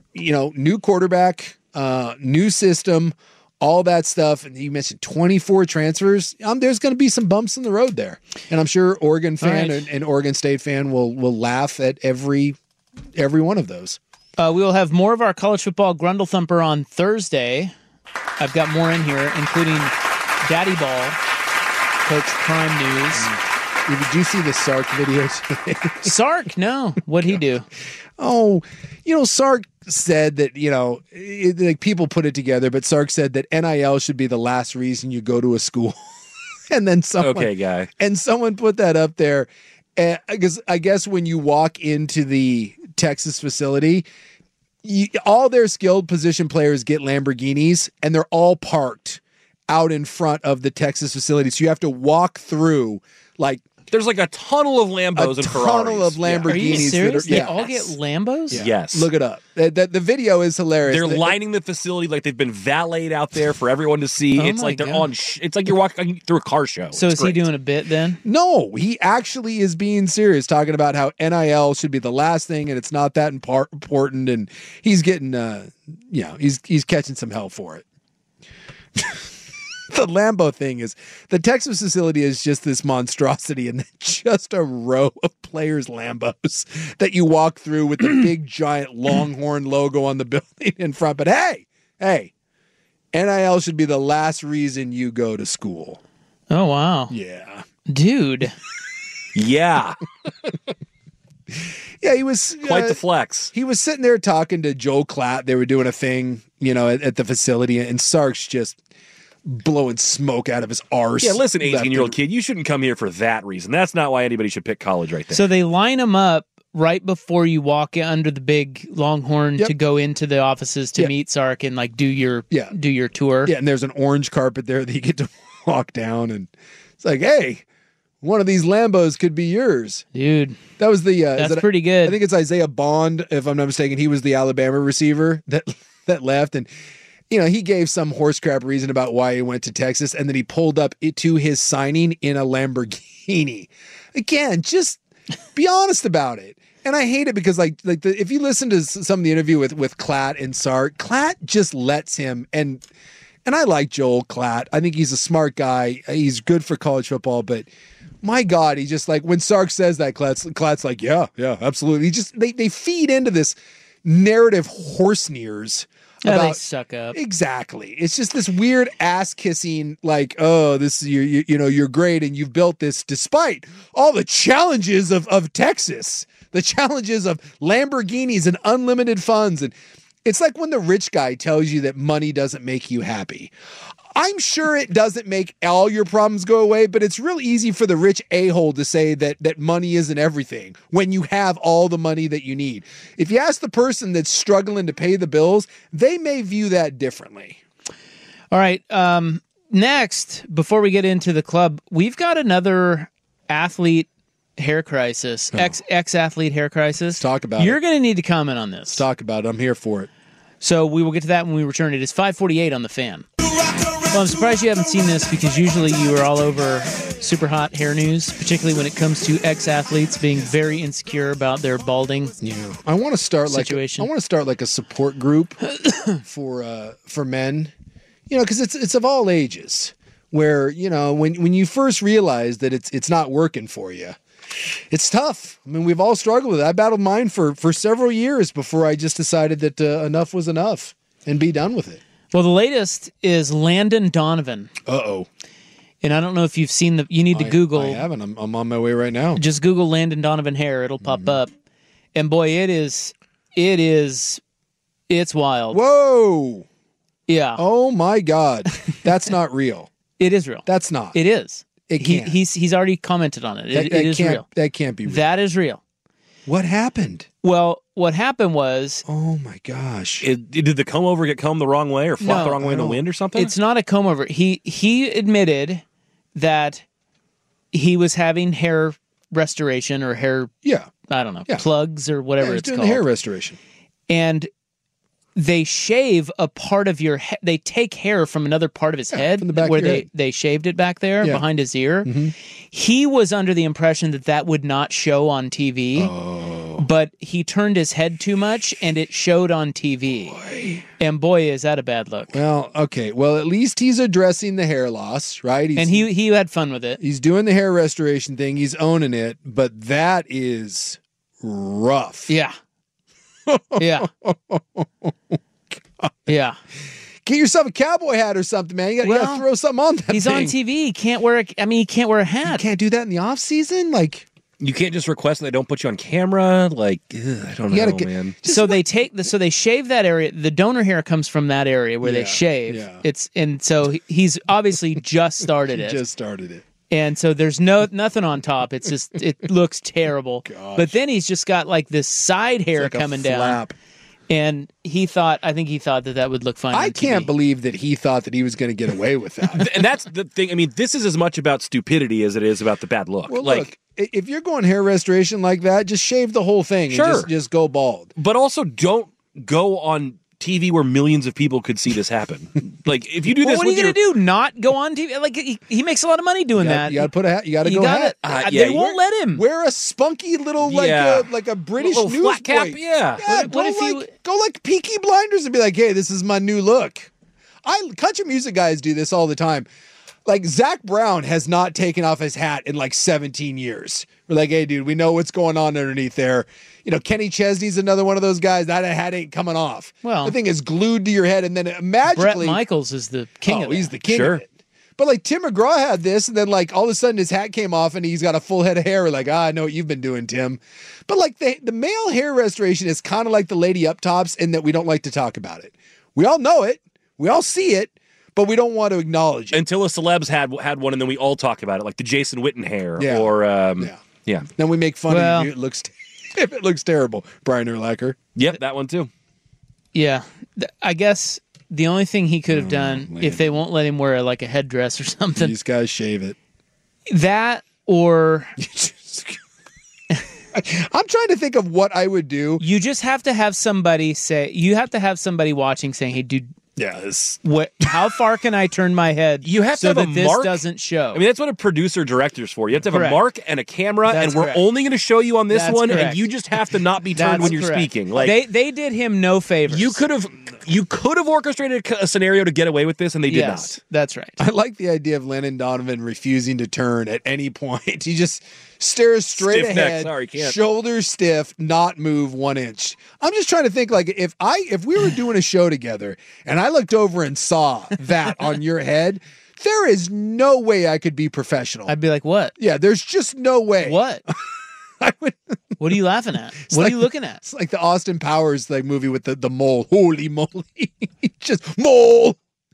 new quarterback, new system, all that stuff. And you mentioned 24 transfers. There's going to be some bumps in the road there. And I'm sure Oregon fan and Oregon State fan will laugh at every one of those. We will have more of our college football Grundle Thumper on Thursday. I've got more in here, including Daddy Ball. Coach Prime News. Did you see the Sark video today? Sark? No. What'd he do? Oh, Sark said that, like people put it together, but Sark said that NIL should be the last reason you go to a school. And then someone put that up there. Because I guess when you walk into the Texas facility, all their skilled position players get Lamborghinis, and they're all parked out in front of the Texas facility. So you have to walk through like there's like a tunnel of Lambos and Ferraris. A tunnel of Lamborghinis. Are you serious? That are, they all get Lambos? Yeah. Yes. Look it up. The video is hilarious. They're lining the facility like they've been valeted out there for everyone to see. Oh It's like they're God. on. It's like you're walking through a car show. So It's is he great. doing a bit then? No, he actually is being serious, talking about how NIL should be the last thing and it's not that important. And he's getting, he's catching some hell for it. The Lambo thing is the Texas facility is just this monstrosity and just a row of players' Lambos that you walk through with the big giant Longhorn logo on the building in front. But hey, NIL should be the last reason you go to school. Oh, wow. Yeah. Dude. Yeah. Yeah, he was Quite the flex. He was sitting there talking to Joel Klatt. They were doing a thing, at the facility, and Sark's just blowing smoke out of his arse. Yeah, listen, 18-year-old kid, you shouldn't come here for that reason. That's not why anybody should pick college right there. So they line them up right before you walk under the big Longhorn to go into the offices to meet Sark and like do your tour. Yeah, and there's an orange carpet there that you get to walk down, and it's like, hey, one of these Lambos could be yours, dude. That was the that's pretty good. I think it's Isaiah Bond, if I'm not mistaken. He was the Alabama receiver that left, and he gave some horse crap reason about why he went to Texas, and then he pulled up to his signing in a Lamborghini. Again, just be honest about it. And I hate it because if you listen to some of the interview with Klatt and Sark, Klatt just lets him, and I like Joel Klatt. I think he's a smart guy. He's good for college football, but my God, he just like when Sark says that, Klatt's like, yeah, absolutely. He just they feed into this narrative horse sneers. They suck up. Exactly. It's just this weird ass kissing, like, oh, this is you're great and you've built this despite all the challenges of Texas, the challenges of Lamborghinis and unlimited funds. And it's like when the rich guy tells you that money doesn't make you happy. I'm sure it doesn't make all your problems go away, but it's real easy for the rich a-hole to say that money isn't everything when you have all the money that you need. If you ask the person that's struggling to pay the bills, they may view that differently. All right. Next, before we get into the club, we've got another athlete hair crisis, ex-athlete hair crisis. Let's talk about You're going to need to comment on this. Let's talk about it. I'm here for it. So we will get to that when we return. It is 5:48 on The Fan. Well, I'm surprised you haven't seen this because usually you are all over super hot hair news, particularly when it comes to ex-athletes being very insecure about their balding. Yeah, I want to start situation. like a support group for men, because it's of all ages. Where when you first realize that it's not working for you, it's tough. I mean, we've all struggled with it. I battled mine for several years before I just decided that enough was enough and be done with it. Well, the latest is Landon Donovan. Uh-oh. And I don't know if you've seen you need to Google. I haven't. I'm on my way right now. Just Google Landon Donovan hair. It'll pop up. And boy, it's wild. Whoa. Yeah. Oh my God. That's not real. It is real. That's not. It is. It can't. He's already commented on it. It is real. That can't be real. That is real. What happened? Well, what happened was... Oh, my gosh. Did the comb over get combed the wrong way or flop the wrong way in the wind or something? It's not a comb over. He admitted that he was having hair restoration or hair... Yeah. I don't know. Yeah. Plugs or whatever it's doing called. The hair restoration. And they shave a part of your head. They take hair from another part of his head from the back where of your head. They shaved it back there behind his ear. Mm-hmm. He was under the impression that would not show on TV. But he turned his head too much and it showed on TV. Boy. And boy, is that a bad look. Well, okay. Well, at least he's addressing the hair loss, right? And he had fun with it. He's doing the hair restoration thing. He's owning it. But that is rough. Yeah. Yeah. Yeah. Get yourself a cowboy hat or something, man. You got to throw something on that He's thing. on TV. He can't wear he can't wear a hat. You can't do that in the off season? Like, you can't just request that they don't put you on camera. Like, I don't know, man. So they shave that area. The donor hair comes from that area where they shave. Yeah. So he's obviously just started it. Just started it. And so there's nothing on top. It's just, it looks terrible. Gosh. But then he's just got like this side hair like coming down. And I think he thought that would look fine. I can't believe that he thought that he was going to get away with that. And that's the thing. I mean, this is as much about stupidity as it is about the bad look. Well, look, if you're going hair restoration like that, just shave the whole thing and just go bald. But also don't go on TV where millions of people could see this happen. Like, if you do this, what are you going to do? Not go on TV? Like, he makes a lot of money doing that. You got to put a hat. You got to go hat. They won't let him wear a spunky little like a British little news flat cap. boy. Yeah. What if go like Peaky Blinders and be like, hey, this is my new look. Country music guys do this all the time. Like Zach Brown has not taken off his hat in like 17 years. We're like, hey, dude, we know what's going on underneath there. You know, Kenny Chesney's another one of those guys that hat ain't coming off. Well, the thing is glued to your head, and then magically, Brett Michaels is the king. of he's the king of it. But like Tim McGraw had this, and then like all of a sudden his hat came off, and he's got a full head of hair. We're like, I know what you've been doing, Tim. But like the male hair restoration is kind of like the lady up tops in that we don't like to talk about it. We all know it, we all see it, but we don't want to acknowledge it until a celeb's had one, and then we all talk about it, like the Jason Witten hair, Yeah. Then we make fun of you. It looks if it looks terrible. Brian Urlacher. Yep, that one too. Yeah, I guess the only thing he could have done if they won't let him wear like a headdress or something. These guys shave it. That or I'm trying to think of what I would do. You just have to have somebody say. You have to have somebody watching saying, "Hey, dude." Yeah, how far can I turn my head you have so to have that a mark? this doesn't show? I mean, that's what a producer-director's for. You have to have a mark and a camera, That's and we're correct. only going to show you on this That's one, correct. and you just have to not be turned when you're correct. speaking. Like they did him no favors. You could have orchestrated a scenario to get away with this, and they did not. That's right. I like the idea of Landon Donovan refusing to turn at any point. He just stares straight Stiff neck. ahead, Sorry, can't. shoulders stiff, not move 1 inch. I'm just trying to think, like, if we were doing a show together and I looked over and saw that on your head, there is no way I could be professional. I'd be like, what? Yeah, there's just no way. What? What are you laughing at? What are you looking at? It's like the Austin Powers movie with the mole. Holy moly. Just mole.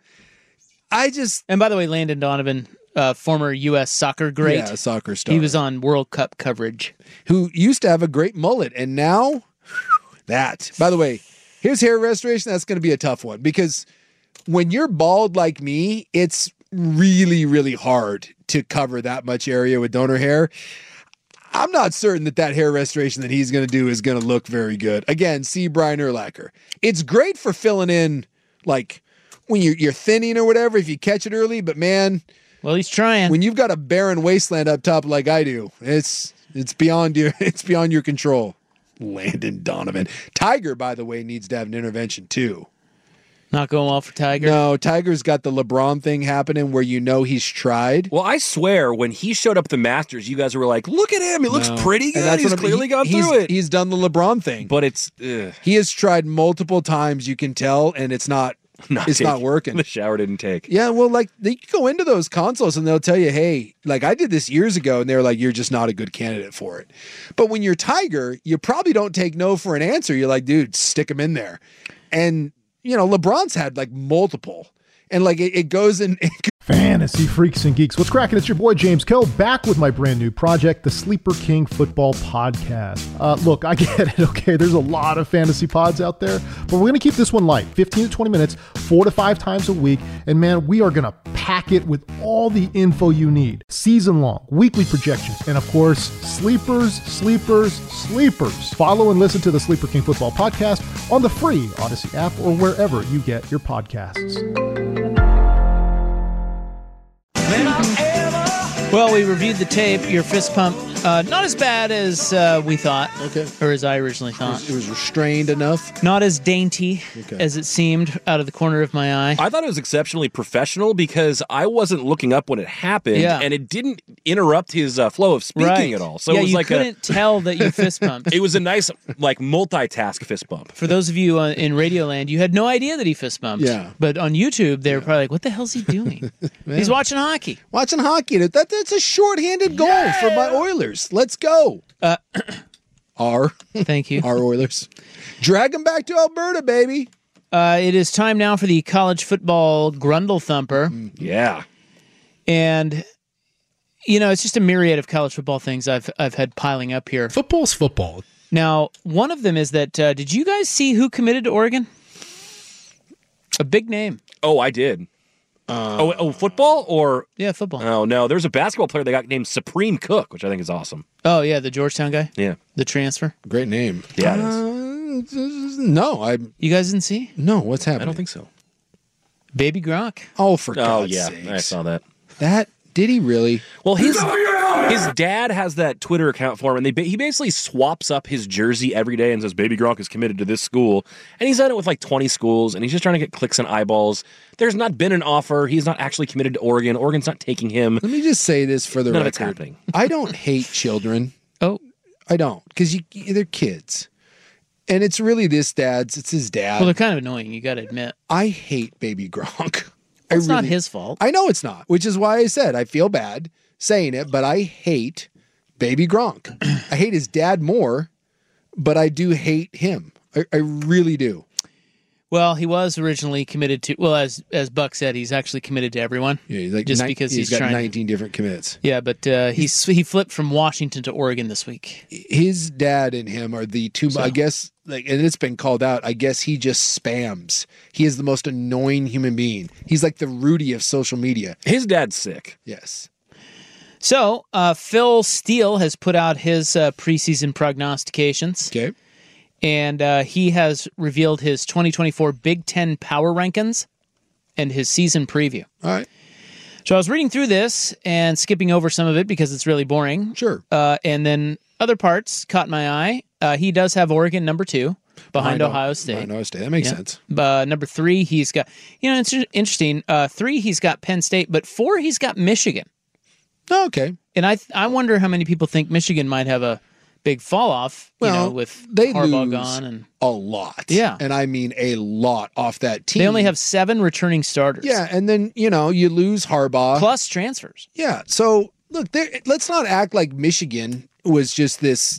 And by the way, Landon Donovan, former U.S. soccer great. Yeah, soccer star. He was on World Cup coverage. Who used to have a great mullet, and now that. By the way, here's hair restoration. That's going to be a tough one because when you're bald like me, it's really, really hard to cover that much area with donor hair. I'm not certain that hair restoration that he's going to do is going to look very good. Again, see Brian Urlacher. It's great for filling in, like, when you're thinning or whatever, if you catch it early, but man... Well, he's trying. When you've got a barren wasteland up top like I do, it's beyond your control. Landon Donovan. Tiger, by the way, needs to have an intervention too. Not going well for Tiger? No, Tiger's got the LeBron thing happening where he's tried. Well, I swear, when he showed up at the Masters, you guys were like, look at him. He looks pretty good. He's clearly gone through it. He's done the LeBron thing. But it's... He has tried multiple times, you can tell, and it's not working. The shower didn't take. Yeah, well, like, they go into those consults and they'll tell you, hey, like I did this years ago, and they were like, you're just not a good candidate for it. But when you're Tiger, you probably don't take no for an answer. You're like, dude, stick him in there. And, LeBron's had like multiple. And like it goes in... Fantasy freaks and geeks. What's cracking? It's your boy James Kill back with my brand new project, the Sleeper King Football Podcast. Look, I get it, okay? There's a lot of fantasy pods out there, but we're going to keep this one light, 15 to 20 minutes, 4 to 5 times a week. And man, we are going to pack it with all the info you need. Season long, weekly projections, and of course, sleepers. Follow and listen to the Sleeper King Football Podcast on the free Odyssey app or wherever you get your podcasts. Well, we reviewed the tape. Your fist pump, not as bad as we thought, or as I originally thought. It was restrained enough. Not as dainty as it seemed out of the corner of my eye. I thought it was exceptionally professional because I wasn't looking up when it happened, and it didn't interrupt his flow of speaking at all. So it was you like couldn't tell that you fist pumped. It was a nice, like, multitask fist bump. For those of you in Radioland, you had no idea that he fist bumped. Yeah. But on YouTube, they were probably like, what the hell's he doing? He's watching hockey. Watching hockey. That's a shorthanded goal for my Oilers. Let's go. Thank you. Our Oilers. Drag them back to Alberta, baby. It is time now for the college football Grundle Thumper. Yeah. And, It's just a myriad of college football things I've had piling up here. Football's football. Now, one of them is that did you guys see who committed to Oregon? A big name. Oh, I did. Football or yeah, football. Oh no, there's a basketball player they got named Supreme Cook, which I think is awesome. Oh yeah, the Georgetown guy. Yeah, the transfer. Great name. Yeah, it is. No, You guys didn't see? No, what's happening? I don't think so. Baby Gronk. Oh, for God's sakes. I saw that. That did he really? Well, his dad has that Twitter account for him, and he basically swaps up his jersey every day and says, Baby Gronk is committed to this school. And he's done it with like 20 schools, and he's just trying to get clicks and eyeballs. There's not been an offer. He's not actually committed to Oregon. Oregon's not taking him. Let me just say this for the None record. of it's happening. I don't hate children. Oh. I don't, because they're kids. And it's really it's his dad. Well, they're kind of annoying, you got to admit. I hate Baby Gronk. It's not his fault. I know it's not, which is why I said I feel bad saying it, but I hate Baby Gronk. I hate his dad more, but I do hate him. I really do. Well, he was originally committed to. Well, as Buck said, he's actually committed to everyone. Yeah, he's like just because he's got trying 19 different commits. Yeah, but he flipped from Washington to Oregon this week. His dad and him are the two. I guess, and it's been called out. I guess he just spams. He is the most annoying human being. He's like the Rudy of social media. His dad's sick. Yes. So Phil Steele has put out his preseason prognostications. Okay. And he has revealed his 2024 Big Ten power rankings and his season preview. All right. So I was reading through this and skipping over some of it because it's really boring. Sure. And then other parts caught my eye. He does have Oregon number 2 behind Ohio State. Behind Ohio State. That makes sense. Number 3, he's got, it's interesting. 3, he's got Penn State, but 4, he's got Michigan. Oh, okay. And I wonder how many people think Michigan might have a big fall off, with they Harbaugh lose gone and a lot. Yeah. And I mean a lot off that team. They only have 7 returning starters. Yeah, and then, you lose Harbaugh. Plus transfers. Yeah. So, look, let's not act like Michigan was just this,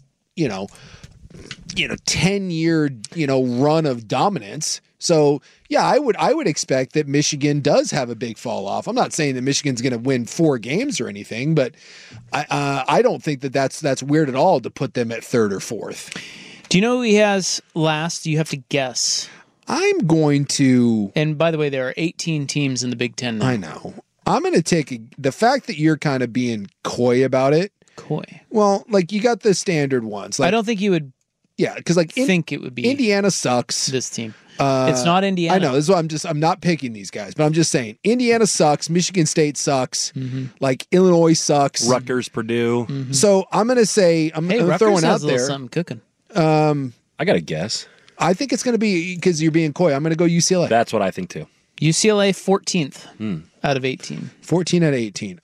10-year, run of dominance. So, yeah, I would expect that Michigan does have a big fall off. I'm not saying that Michigan's going to win 4 games or anything, but I don't think that's weird at all to put them at 3rd or 4th. Do you know who he has last? You have to guess. I'm going to. And by the way, there are 18 teams in the Big Ten now. I know. I'm going to take the fact that you're kind of being coy about it. Coy. Well, like you got the standard ones. Like, I don't think you would. Yeah, because think it would be Indiana sucks. This team. It's not Indiana. I know. This is why I'm not picking these guys, but I'm just saying Indiana sucks. Michigan State sucks. Mm-hmm. Like Illinois sucks. Rutgers, Purdue. Mm-hmm. So I'm going to say I'm throwing out there. Something cooking. I got to guess. I think it's going to be because you're being coy. I'm going to go UCLA. That's what I think too. UCLA 14th out of 18. 14 out of 18.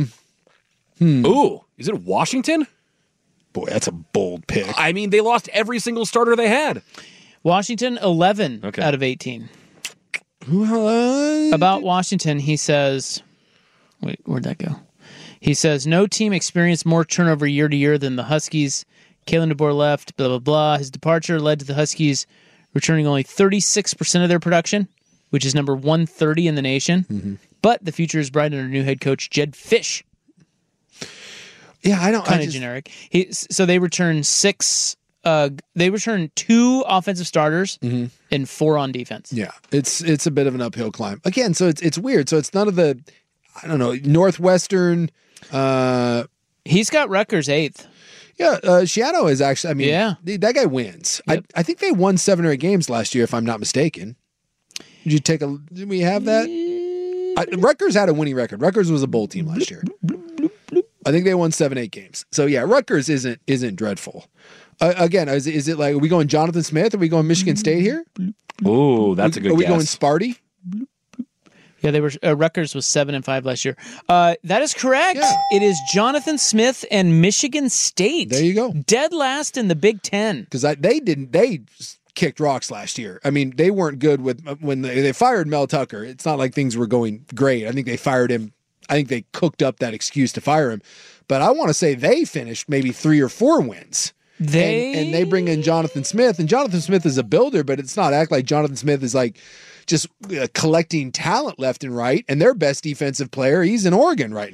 Ooh, is it Washington? Boy, that's a bold pick. I mean, they lost every single starter they had. Washington 11 out of 18. What? About Washington, he says, wait, where'd that go? He says, no team experienced more turnover year to year than the Huskies. Kalen DeBoer left, blah, blah, blah. His departure led to the Huskies returning only 36% of their production, which is number 130 in the nation. Mm-hmm. But the future is bright under new head coach Jed Fish. Yeah, I don't. Kind of generic. So they return 6. They return 2 offensive starters and 4 on defense. Yeah, it's a bit of an uphill climb again. So it's weird. So it's none of the, I don't know, Northwestern. He's got Rutgers 8th. Yeah, Shadow is actually. I mean, yeah. That guy wins. Yep. I think they won 7 or 8 games last year, if I'm not mistaken. Did we have that? Rutgers had a winning record. Rutgers was a bowl team last year. I think they won 7-8 games. So yeah, Rutgers isn't dreadful. Again, is it like, are we going Jonathan Smith? Are we going Michigan State here? Ooh, that's a good guess. Are we going Sparty? Yeah, they were. Rutgers was 7-5 last year. That is correct. Yeah. It is Jonathan Smith and Michigan State. There you go. Dead last in the Big Ten. Because they kicked rocks last year. I mean, they weren't good when they fired Mel Tucker. It's not like things were going great. I think they fired him. I think they cooked up that excuse to fire him. But I want to say they finished maybe 3 or 4 wins. And they bring in Jonathan Smith. And Jonathan Smith is a builder, but it's not act like Jonathan Smith is like just collecting talent left and right. And their best defensive player, he's in Oregon right now.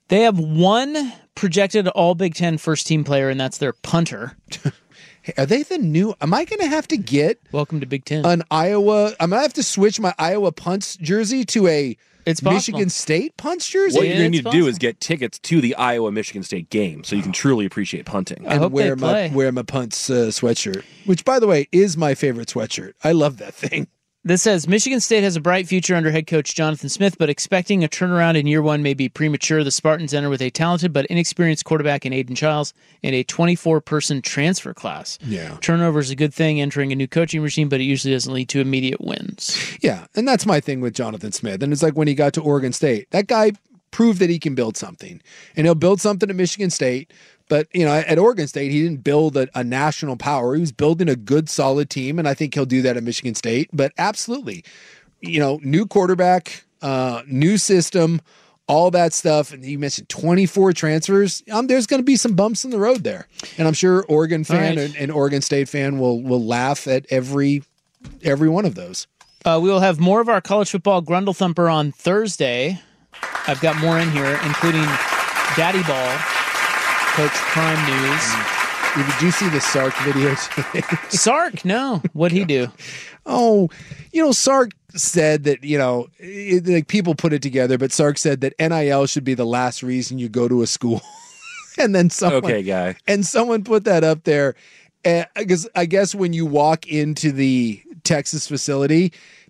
They have one projected all Big Ten first team player, and that's their punter. Hey, are they the new? Am I going to have to get Welcome to Big Ten. an Iowa? I'm going to have to switch my Iowa punts jersey to a Michigan State punts jersey. What you're going to need to do is get tickets to the Iowa-Michigan State game so you can truly appreciate punting. I hope wear they play. my punts sweatshirt, which, by the way, is my favorite sweatshirt. I love that thing. This says Michigan State has a bright future under head coach Jonathan Smith, but expecting a turnaround in year one may be premature. The Spartans enter with a talented but inexperienced quarterback in Aiden Childs and a 24-person transfer class. Yeah. Turnover is a good thing entering a new coaching regime, but it usually doesn't lead to immediate wins. Yeah, and that's my thing with Jonathan Smith. And it's like when he got to Oregon State, that guy proved that he can build something. And he'll build something at Michigan State. But, at Oregon State, he didn't build a national power. He was building a good, solid team, and I think he'll do that at Michigan State. But absolutely, new quarterback, new system, all that stuff. And you mentioned 24 transfers. There's going to be some bumps in the road there. And I'm sure Oregon fan and Oregon State fan will laugh at every one of those. We will have more of our college football Grundle Thumper on Thursday. I've got more in here, including Daddy Ball, Coach Prime News. Did you see the Sark video today? Sark? No. What'd he do? Oh, Sark said that, like people put it together, but Sark said that NIL should be the last reason you go to a school. And then someone put that up there. Because I guess when you walk into the Texas facility,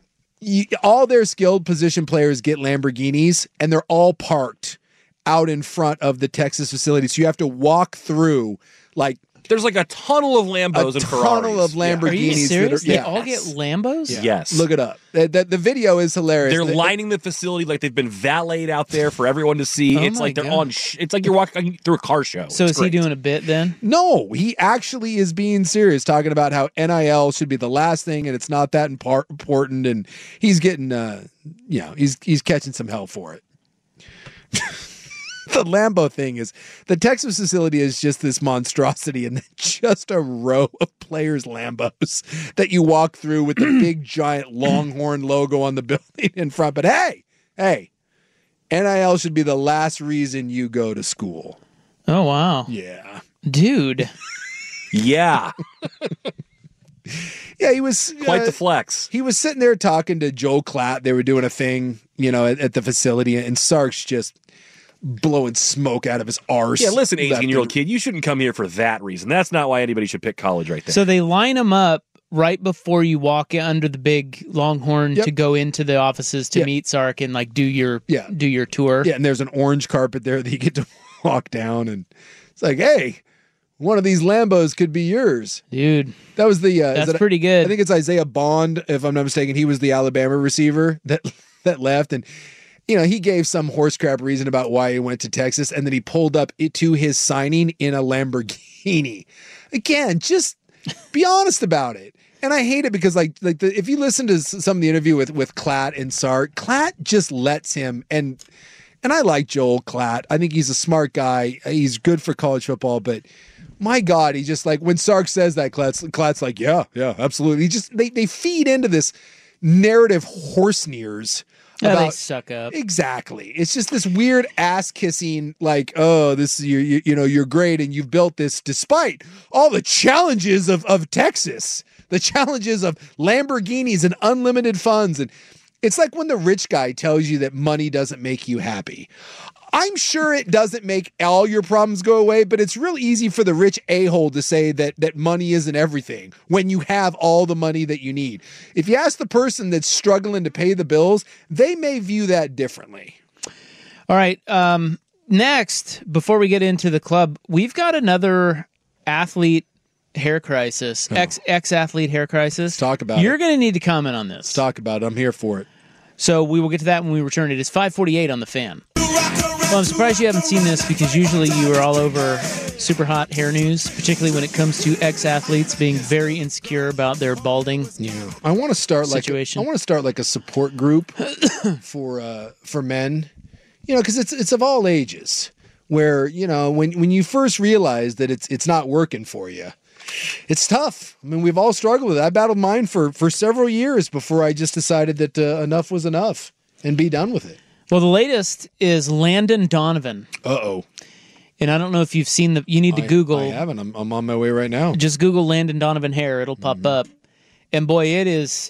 all their skilled position players get Lamborghinis, and they're all parked out in front of the Texas facility. So you have to walk through there's like a tunnel of Lambos and Ferraris. A tunnel of Lamborghinis. Are you serious? They all get Lambos? Yeah. Yes. Look it up. The video is hilarious. They're lining the facility like they've been valeted out there for everyone to see. It's like they're on. It's like you're walking through a car show. So is he doing a bit then? No, he actually is being serious, talking about how NIL should be the last thing and it's not that important. And he's getting, he's catching some hell for it. The Lambo thing is the Texas facility is just this monstrosity and just a row of players' Lambos that you walk through with the big giant Longhorn logo on the building in front. But hey, NIL should be the last reason you go to school. Oh, wow. Yeah. Dude. Yeah. Yeah, he was quite the flex. He was sitting there talking to Joel Klatt. They were doing a thing, at the facility, and Sark's just blowing smoke out of his arse. Yeah, listen, 18-year-old kid, you shouldn't come here for that reason. That's not why anybody should pick college right there. So they line them up right before you walk under the big Longhorn to go into the offices to meet Sark and do your tour. Yeah, and there's an orange carpet there that you get to walk down, and it's like, hey, one of these Lambos could be yours. Dude. That was the that's pretty good. I think it's Isaiah Bond, if I'm not mistaken. He was the Alabama receiver that left, and he gave some horse crap reason about why he went to Texas, and then he pulled up to his signing in a Lamborghini. Again, just be honest about it. And I hate it because if you listen to some of the interview with Klatt and Sark, Klatt just lets him, and I like Joel Klatt. I think he's a smart guy. He's good for college football, but my God, he just when Sark says that, Klatt's like, yeah, absolutely. They feed into this narrative horse nears. They suck up. Exactly. It's just this weird ass kissing, this you're great and you've built this despite all the challenges of Texas, the challenges of Lamborghinis and unlimited funds. And it's like when the rich guy tells you that money doesn't make you happy. I'm sure it doesn't make all your problems go away, but it's real easy for the rich a-hole to say that money isn't everything when you have all the money that you need. If you ask the person that's struggling to pay the bills, they may view that differently. All right. Next, before we get into the club, we've got another athlete hair crisis, ex-athlete hair crisis. Talk about You're going to need to comment on this. Let's talk about it. I'm here for it. So we will get to that when we return. It is 5:48 on The Fan. Well, I'm surprised you haven't seen this because usually you are all over super hot hair news, particularly when it comes to ex-athletes being very insecure about their balding. Yeah, I want to start situation. I want to start a support group for men, because it's of all ages. Where when you first realize that it's not working for you, it's tough. I mean, we've all struggled with it. I battled mine for several years before I just decided that enough was enough and be done with it. Well, the latest is Landon Donovan. Uh-oh. And I don't know if you've seen you need to Google. I haven't. I'm on my way right now. Just Google Landon Donovan hair. It'll pop up. And boy, it's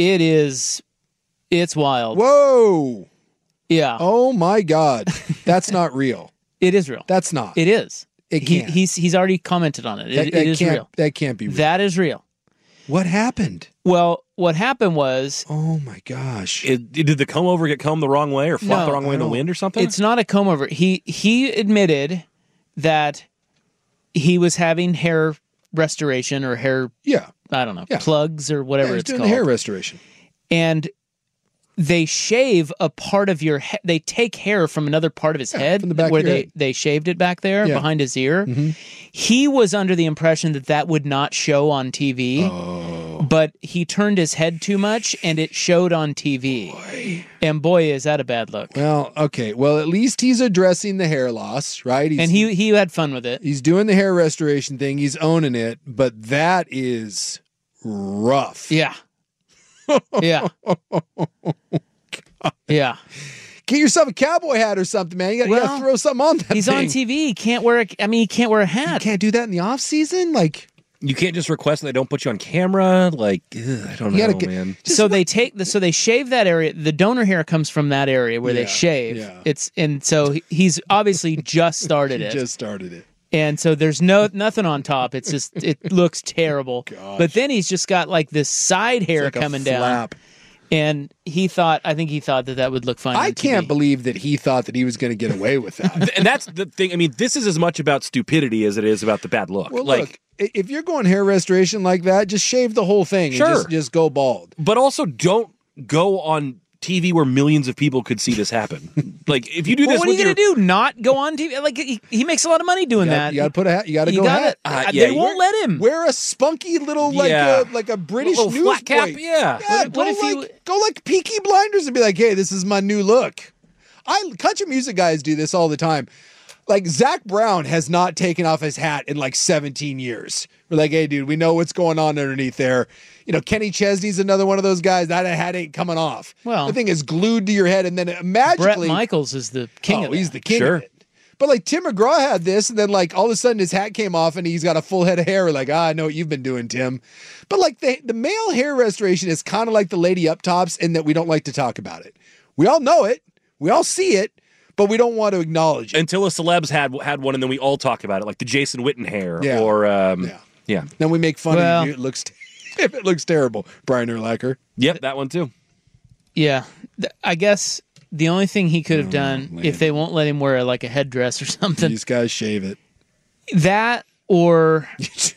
wild. Whoa. Yeah. Oh my God. That's not real. It is real. That's not. It is. It can't. He's already commented on it. It is real. That can't be real. That is real. What happened? Well, what happened was... Oh, my gosh. Did the comb over get combed the wrong way or flop the wrong way in the wind or something? It's not a comb over. He admitted that he was having hair restoration or hair... Yeah. I don't know. Yeah. Plugs or whatever it's doing called. The hair restoration. And they shave a part of your head. They take hair from another part of his head from the back where of your head. they shaved it back there behind his ear. Mm-hmm. He was under the impression that would not show on TV, but he turned his head too much and it showed on TV. And boy, is that a bad look. Well, okay. Well, at least he's addressing the hair loss, right? And he had fun with it. He's doing the hair restoration thing. He's owning it, but that is rough. Yeah. Yeah. Yeah. Get yourself a cowboy hat or something, man. You gotta throw something on that He's thing. on TV. He can't wear he can't wear a hat. You can't do that in the off season? Like, you can't just request that they don't put you on camera. Like, I don't know, man. So they shave that area. The donor hair comes from that area where they shave. Yeah. So he's obviously just started it. Just started it. And so there's nothing on top. It's just it looks terrible. Gosh. But then he's just got like this side hair like coming a down. flap. And I think he thought that would look fine. I on can't TV. believe that he thought that he was going to get away with that. And that's the thing. I mean, this is as much about stupidity as it is about the bad look. Well, look, if you're going hair restoration like that, just shave the whole thing. Sure. And just go bald. But also don't go on TV where millions of people could see this happen. Like, if you do this, what are you going to do? Not go on TV? Like he makes a lot of money doing that. You got to put a hat. You got to go hat. They won't let him wear a spunky little like a British little news flat cap. boy. Yeah. Go like Peaky Blinders and be like, hey, this is my new look. Country music guys do this all the time. Like Zach Brown has not taken off his hat in like 17 years. We're like, hey, dude, we know what's going on underneath there. You know, Kenny Chesney's another one of those guys that hat ain't coming off. Well, the thing is glued to your head, and then magically, Brett Michaels is the king of it. He's the king of it. But like Tim McGraw had this, and then like all of a sudden his hat came off, and he's got a full head of hair. We're like, I know what you've been doing, Tim. But like the male hair restoration is kind of like the lady up tops in that we don't like to talk about it. We all know it, we all see it, but we don't want to acknowledge it. Until a celeb's had one, and then we all talk about it, like the Jason Witten hair, Yeah. or Yeah. Then we make fun of it. If it looks terrible. Brian Urlacher. Yep, that one too. Yeah. I guess the only thing he could have done, if they won't let him wear like a headdress or something. These guys shave it. That or...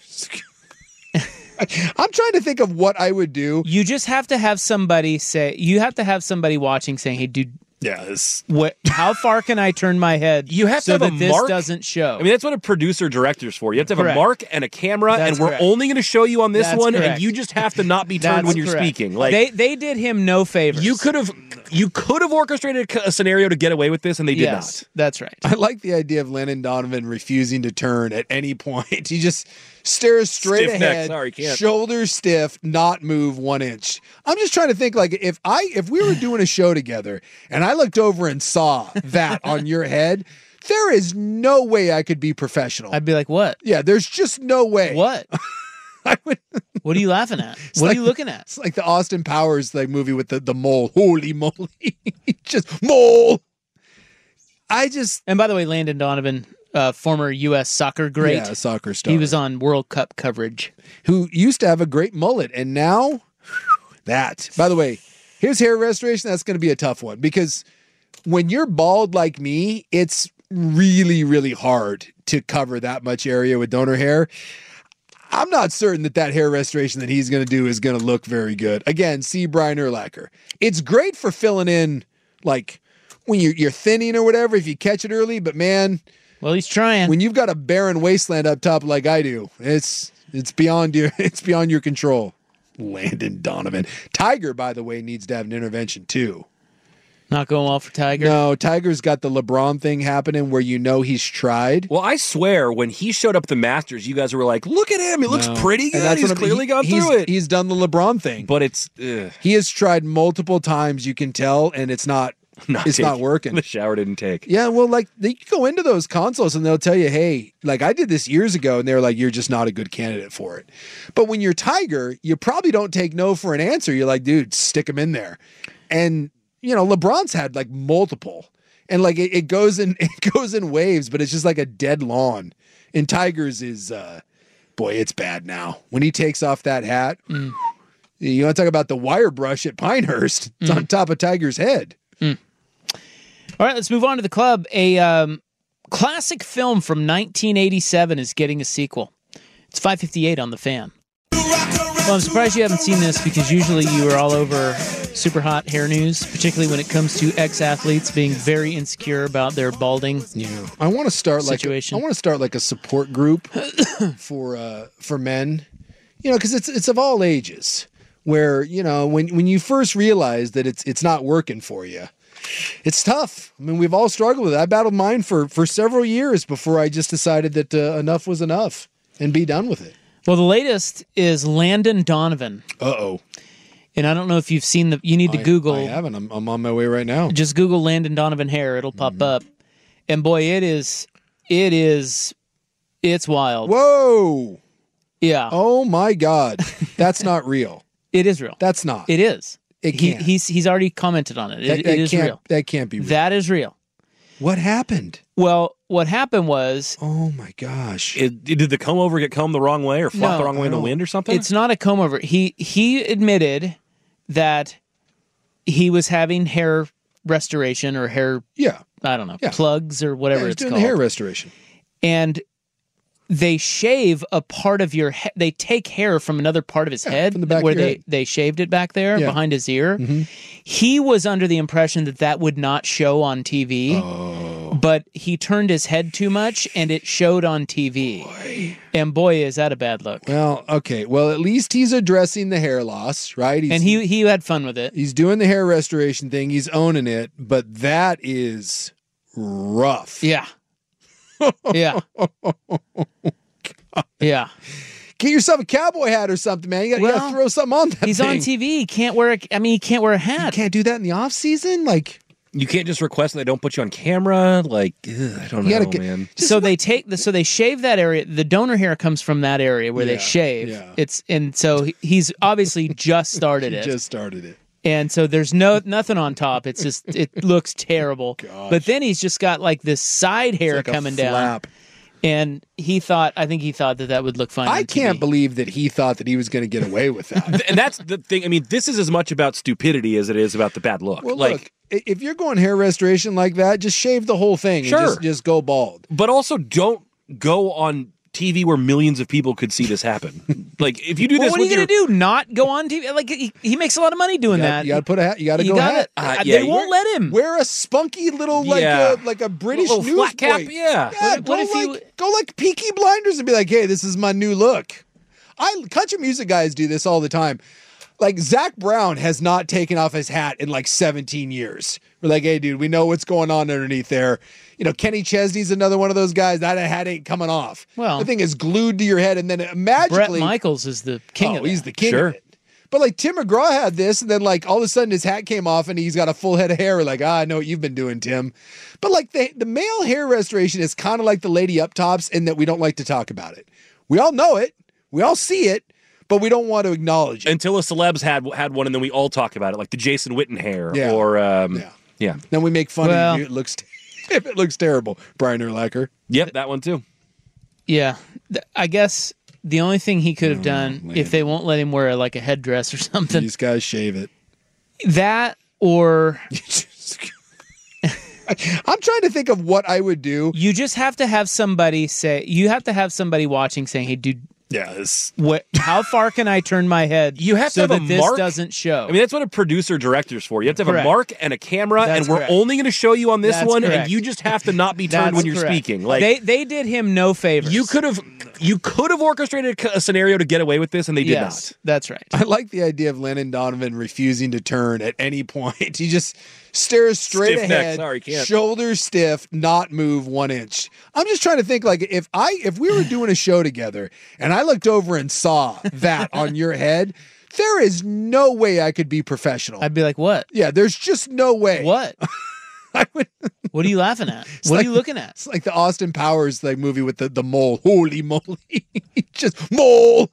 I'm trying to think of what I would do. You just have to have somebody watching saying, hey, dude, how far can I turn my head you have so to have that a mark? This doesn't show? I mean, that's what a producer director's for. You have to have Correct. a mark and a camera, That's and we're correct. only going to show you on this That's one, correct. and you just have to not be turned when you're correct. speaking. Like they did him no favors. you could have orchestrated a scenario to get away with this, and they did not. That's right. I like the idea of Landon Donovan refusing to turn at any point. He just stares straight Stiff neck. ahead, Sorry, can't. shoulders stiff, not move 1 inch. I'm just trying to think, like, if we were doing a show together and I looked over and saw that on your head, there is no way I could be professional. I'd be like, what? Yeah, there's just no way. What? What are you laughing at? What are you looking at? It's like the Austin Powers movie with the mole. Holy moly. Just mole. And by the way, Landon Donovan, former U.S. soccer great. Yeah, soccer star. He was on World Cup coverage. Who used to have a great mullet, and now that. By the way, his hair restoration, that's going to be a tough one, because when you're bald like me, it's really, really hard to cover that much area with donor hair. I'm not certain that hair restoration that he's going to do is going to look very good. Again, see Brian Urlacher. It's great for filling in, like, when you're thinning or whatever, if you catch it early, but man... Well, he's trying. When you've got a barren wasteland up top like I do, it's beyond your control. Landon Donovan. Tiger, by the way, needs to have an intervention too. Not going well for Tiger? No, Tiger's got the LeBron thing happening where he's tried. Well, I swear, when he showed up at the Masters, you guys were like, look at him. He looks pretty good. He's clearly gone through it. He's done the LeBron thing. But it's... He has tried multiple times, you can tell, and it's not it's not working. The shower didn't take. Yeah, well, like they go into those consoles and they'll tell you, hey, like I did this years ago, and they're like, you're just not a good candidate for it. But when you're Tiger, you probably don't take no for an answer. You're like, dude, stick them in there. And LeBron's had like multiple, and like it goes in waves, but it's just like a dead lawn. And Tiger's is, boy, it's bad now. When he takes off that hat, you want to talk about the wire brush at Pinehurst? It's on top of Tiger's head. All right, let's move on to the club. A classic film from 1987 is getting a sequel. It's 5:58 on The Fan. Well, I'm surprised you haven't seen this because usually you are all over super hot hair news, particularly when it comes to ex-athletes being very insecure about their balding. Yeah, I want to start situation. like a support group for men, because it's of all ages. Where when you first realize that it's not working for you, it's tough. I mean, we've all struggled with it. I battled mine for several years before I just decided that enough was enough and be done with it. Well, the latest is Landon Donovan. Uh-oh. And I don't know if you've seen you need to Google. I haven't. I'm on my way right now. Just Google Landon Donovan hair. It'll pop up. And boy, it's wild. Whoa. Yeah. Oh my God. That's not real. It is real. That's not. It is. It can't. He's already commented on it. It is real. That can't be real. That is real. What happened? Well, what happened was... Oh, my gosh. Did the comb-over get combed the wrong way or flop the wrong way in the wind or something? It's not a comb-over. He admitted that he was having hair restoration or hair... Yeah. I don't know, plugs or whatever it's doing called. The hair restoration. And they shave a part of your head. They take hair from another part of his head from the back where of your head. they shaved it back there behind his ear. Mm-hmm. He was under the impression that would not show on TV, but he turned his head too much and it showed on TV. And boy, is that a bad look. Well, okay. Well, at least he's addressing the hair loss, right? And he had fun with it. He's doing the hair restoration thing. He's owning it, but that is rough. Yeah. Yeah. Yeah. Get yourself a cowboy hat or something, man. You got to throw something on that He's thing. on TV. He can't wear he can't wear a hat. You can't do that in the off season? Like, you can't just request that they don't put you on camera. Like, I don't know, man. So they shave that area. The donor hair comes from that area where they shave. Yeah. So he's obviously just started it. Just started it. And so there's nothing on top. It's just, it looks terrible. Gosh. But then he's just got like this side hair like coming a down. flap. And I think he thought that would look fine. I on can't TV. believe that he thought that he was going to get away with that. And that's the thing. I mean, this is as much about stupidity as it is about the bad look. Well, look, if you're going hair restoration like that, just shave the whole thing and just go bald. But also don't go on TV where millions of people could see this happen. Like, if you do this, what are you going to do? Not go on TV? Like, he makes a lot of money doing that. You got to put a hat. You got to go hat. They won't let him wear a spunky little like a British little newsboy. flat cap. Yeah. Go like Peaky Blinders and be like, hey, this is my new look. Country music guys do this all the time. Like, Zach Brown has not taken off his hat in like 17 years. We're like, hey, dude, we know what's going on underneath there. Kenny Chesney's another one of those guys. That hat ain't coming off. Well, the thing is glued to your head, and then magically... Brett Michaels is the king of it. He's the king of it. But like Tim McGraw had this, and then like all of a sudden his hat came off, and he's got a full head of hair. We're like, I know what you've been doing, Tim. But like the male hair restoration is kind of like the lady up tops in that we don't like to talk about it. We all know it. We all see it. But we don't want to acknowledge it. Until a celeb's had one, and then we all talk about it, like the Jason Witten hair. Yeah. Or, yeah. Then we make fun of you if it looks terrible. Brian Urlacher. Yep, that one too. Yeah. I guess the only thing he could have done, if they won't let him wear like a headdress or something. These guys shave it. That or... I'm trying to think of what I would do. You just have to have somebody watching saying, hey, dude, yes. How far can I turn my head you have so to have that a mark? This doesn't show? I mean, that's what a producer-director's for. You have to have Correct. a mark and a camera, That's and we're correct. only going to show you on this That's one, correct. and you just have to not be turned when you're correct. speaking. Like they did him no favors. You could have orchestrated a scenario to get away with this, and they did not. That's right. I like the idea of Landon Donovan refusing to turn at any point. He just stares straight Stiff neck. ahead, Sorry, can't. shoulders stiff, not move 1 inch. I'm just trying to think, like, if we were doing a show together and I looked over and saw that on your head, There is no way I could be professional. I'd be like, what? Yeah, there's just no way. What? I would. What are you laughing at? What are you looking at? It's like the Austin Powers movie with the mole. Holy moly. Just mole.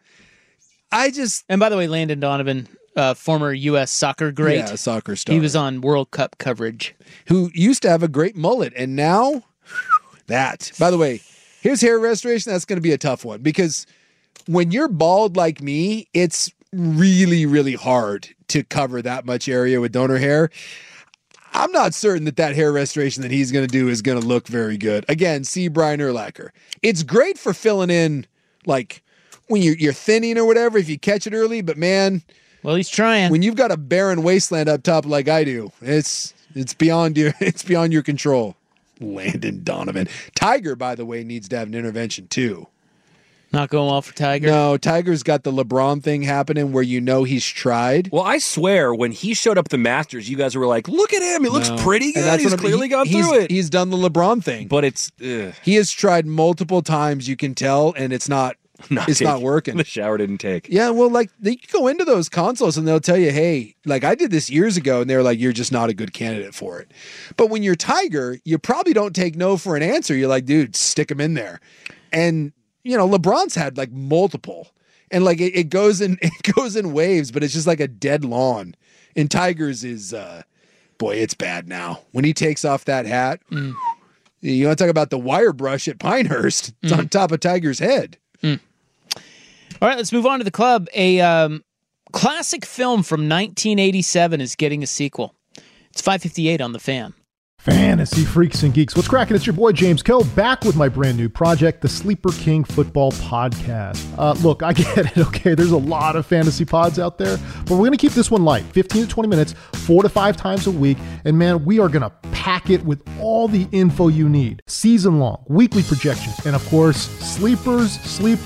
And by the way, Landon Donovan, former U.S. soccer great. Yeah, soccer star. He was on World Cup coverage. Who used to have a great mullet, and now that. By the way, here's hair restoration. That's going to be a tough one because when you're bald like me, it's really, really hard to cover that much area with donor hair. I'm not certain that hair restoration that he's going to do is going to look very good. Again, see Brian Urlacher. It's great for filling in, like, when you're thinning or whatever, if you catch it early, but man. Well, he's trying. When you've got a barren wasteland up top like I do, it's beyond your control. Landon Donovan. Tiger, by the way, needs to have an intervention too. Not going well for Tiger? No, Tiger's got the LeBron thing happening where he's tried. Well, I swear, when he showed up at the Masters, you guys were like, look at him. He looks pretty good. He's clearly gone through it. He's done the LeBron thing. But it's... He has tried multiple times, you can tell, and it's not working. The shower didn't take. Yeah, well, like, you go into those consoles and they'll tell you, hey, like, I did this years ago, and they were like, you're just not a good candidate for it. But when you're Tiger, you probably don't take no for an answer. You're like, dude, stick him in there. And... LeBron's had like multiple, and like it goes in waves, but it's just like a dead lawn. And Tiger's is, boy, it's bad now. When he takes off that hat, you want to talk about the wire brush at Pinehurst? It's on top of Tiger's head. All right, let's move on to the club. A classic film from 1987 is getting a sequel. It's 5:58 on The Fan. Fantasy freaks and geeks. What's cracking? It's your boy James Kell back with my brand new project, the Sleeper King Football Podcast. Look, I get it, okay? There's a lot of fantasy pods out there, but we're going to keep this one light, 15 to 20 minutes, 4 to 5 times a week. And man, we are going to pack it with all the info you need. Season long, weekly projections, and of course, sleepers.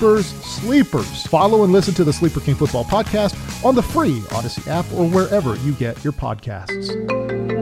Follow and listen to the Sleeper King Football Podcast on the free Odyssey app or wherever you get your podcasts.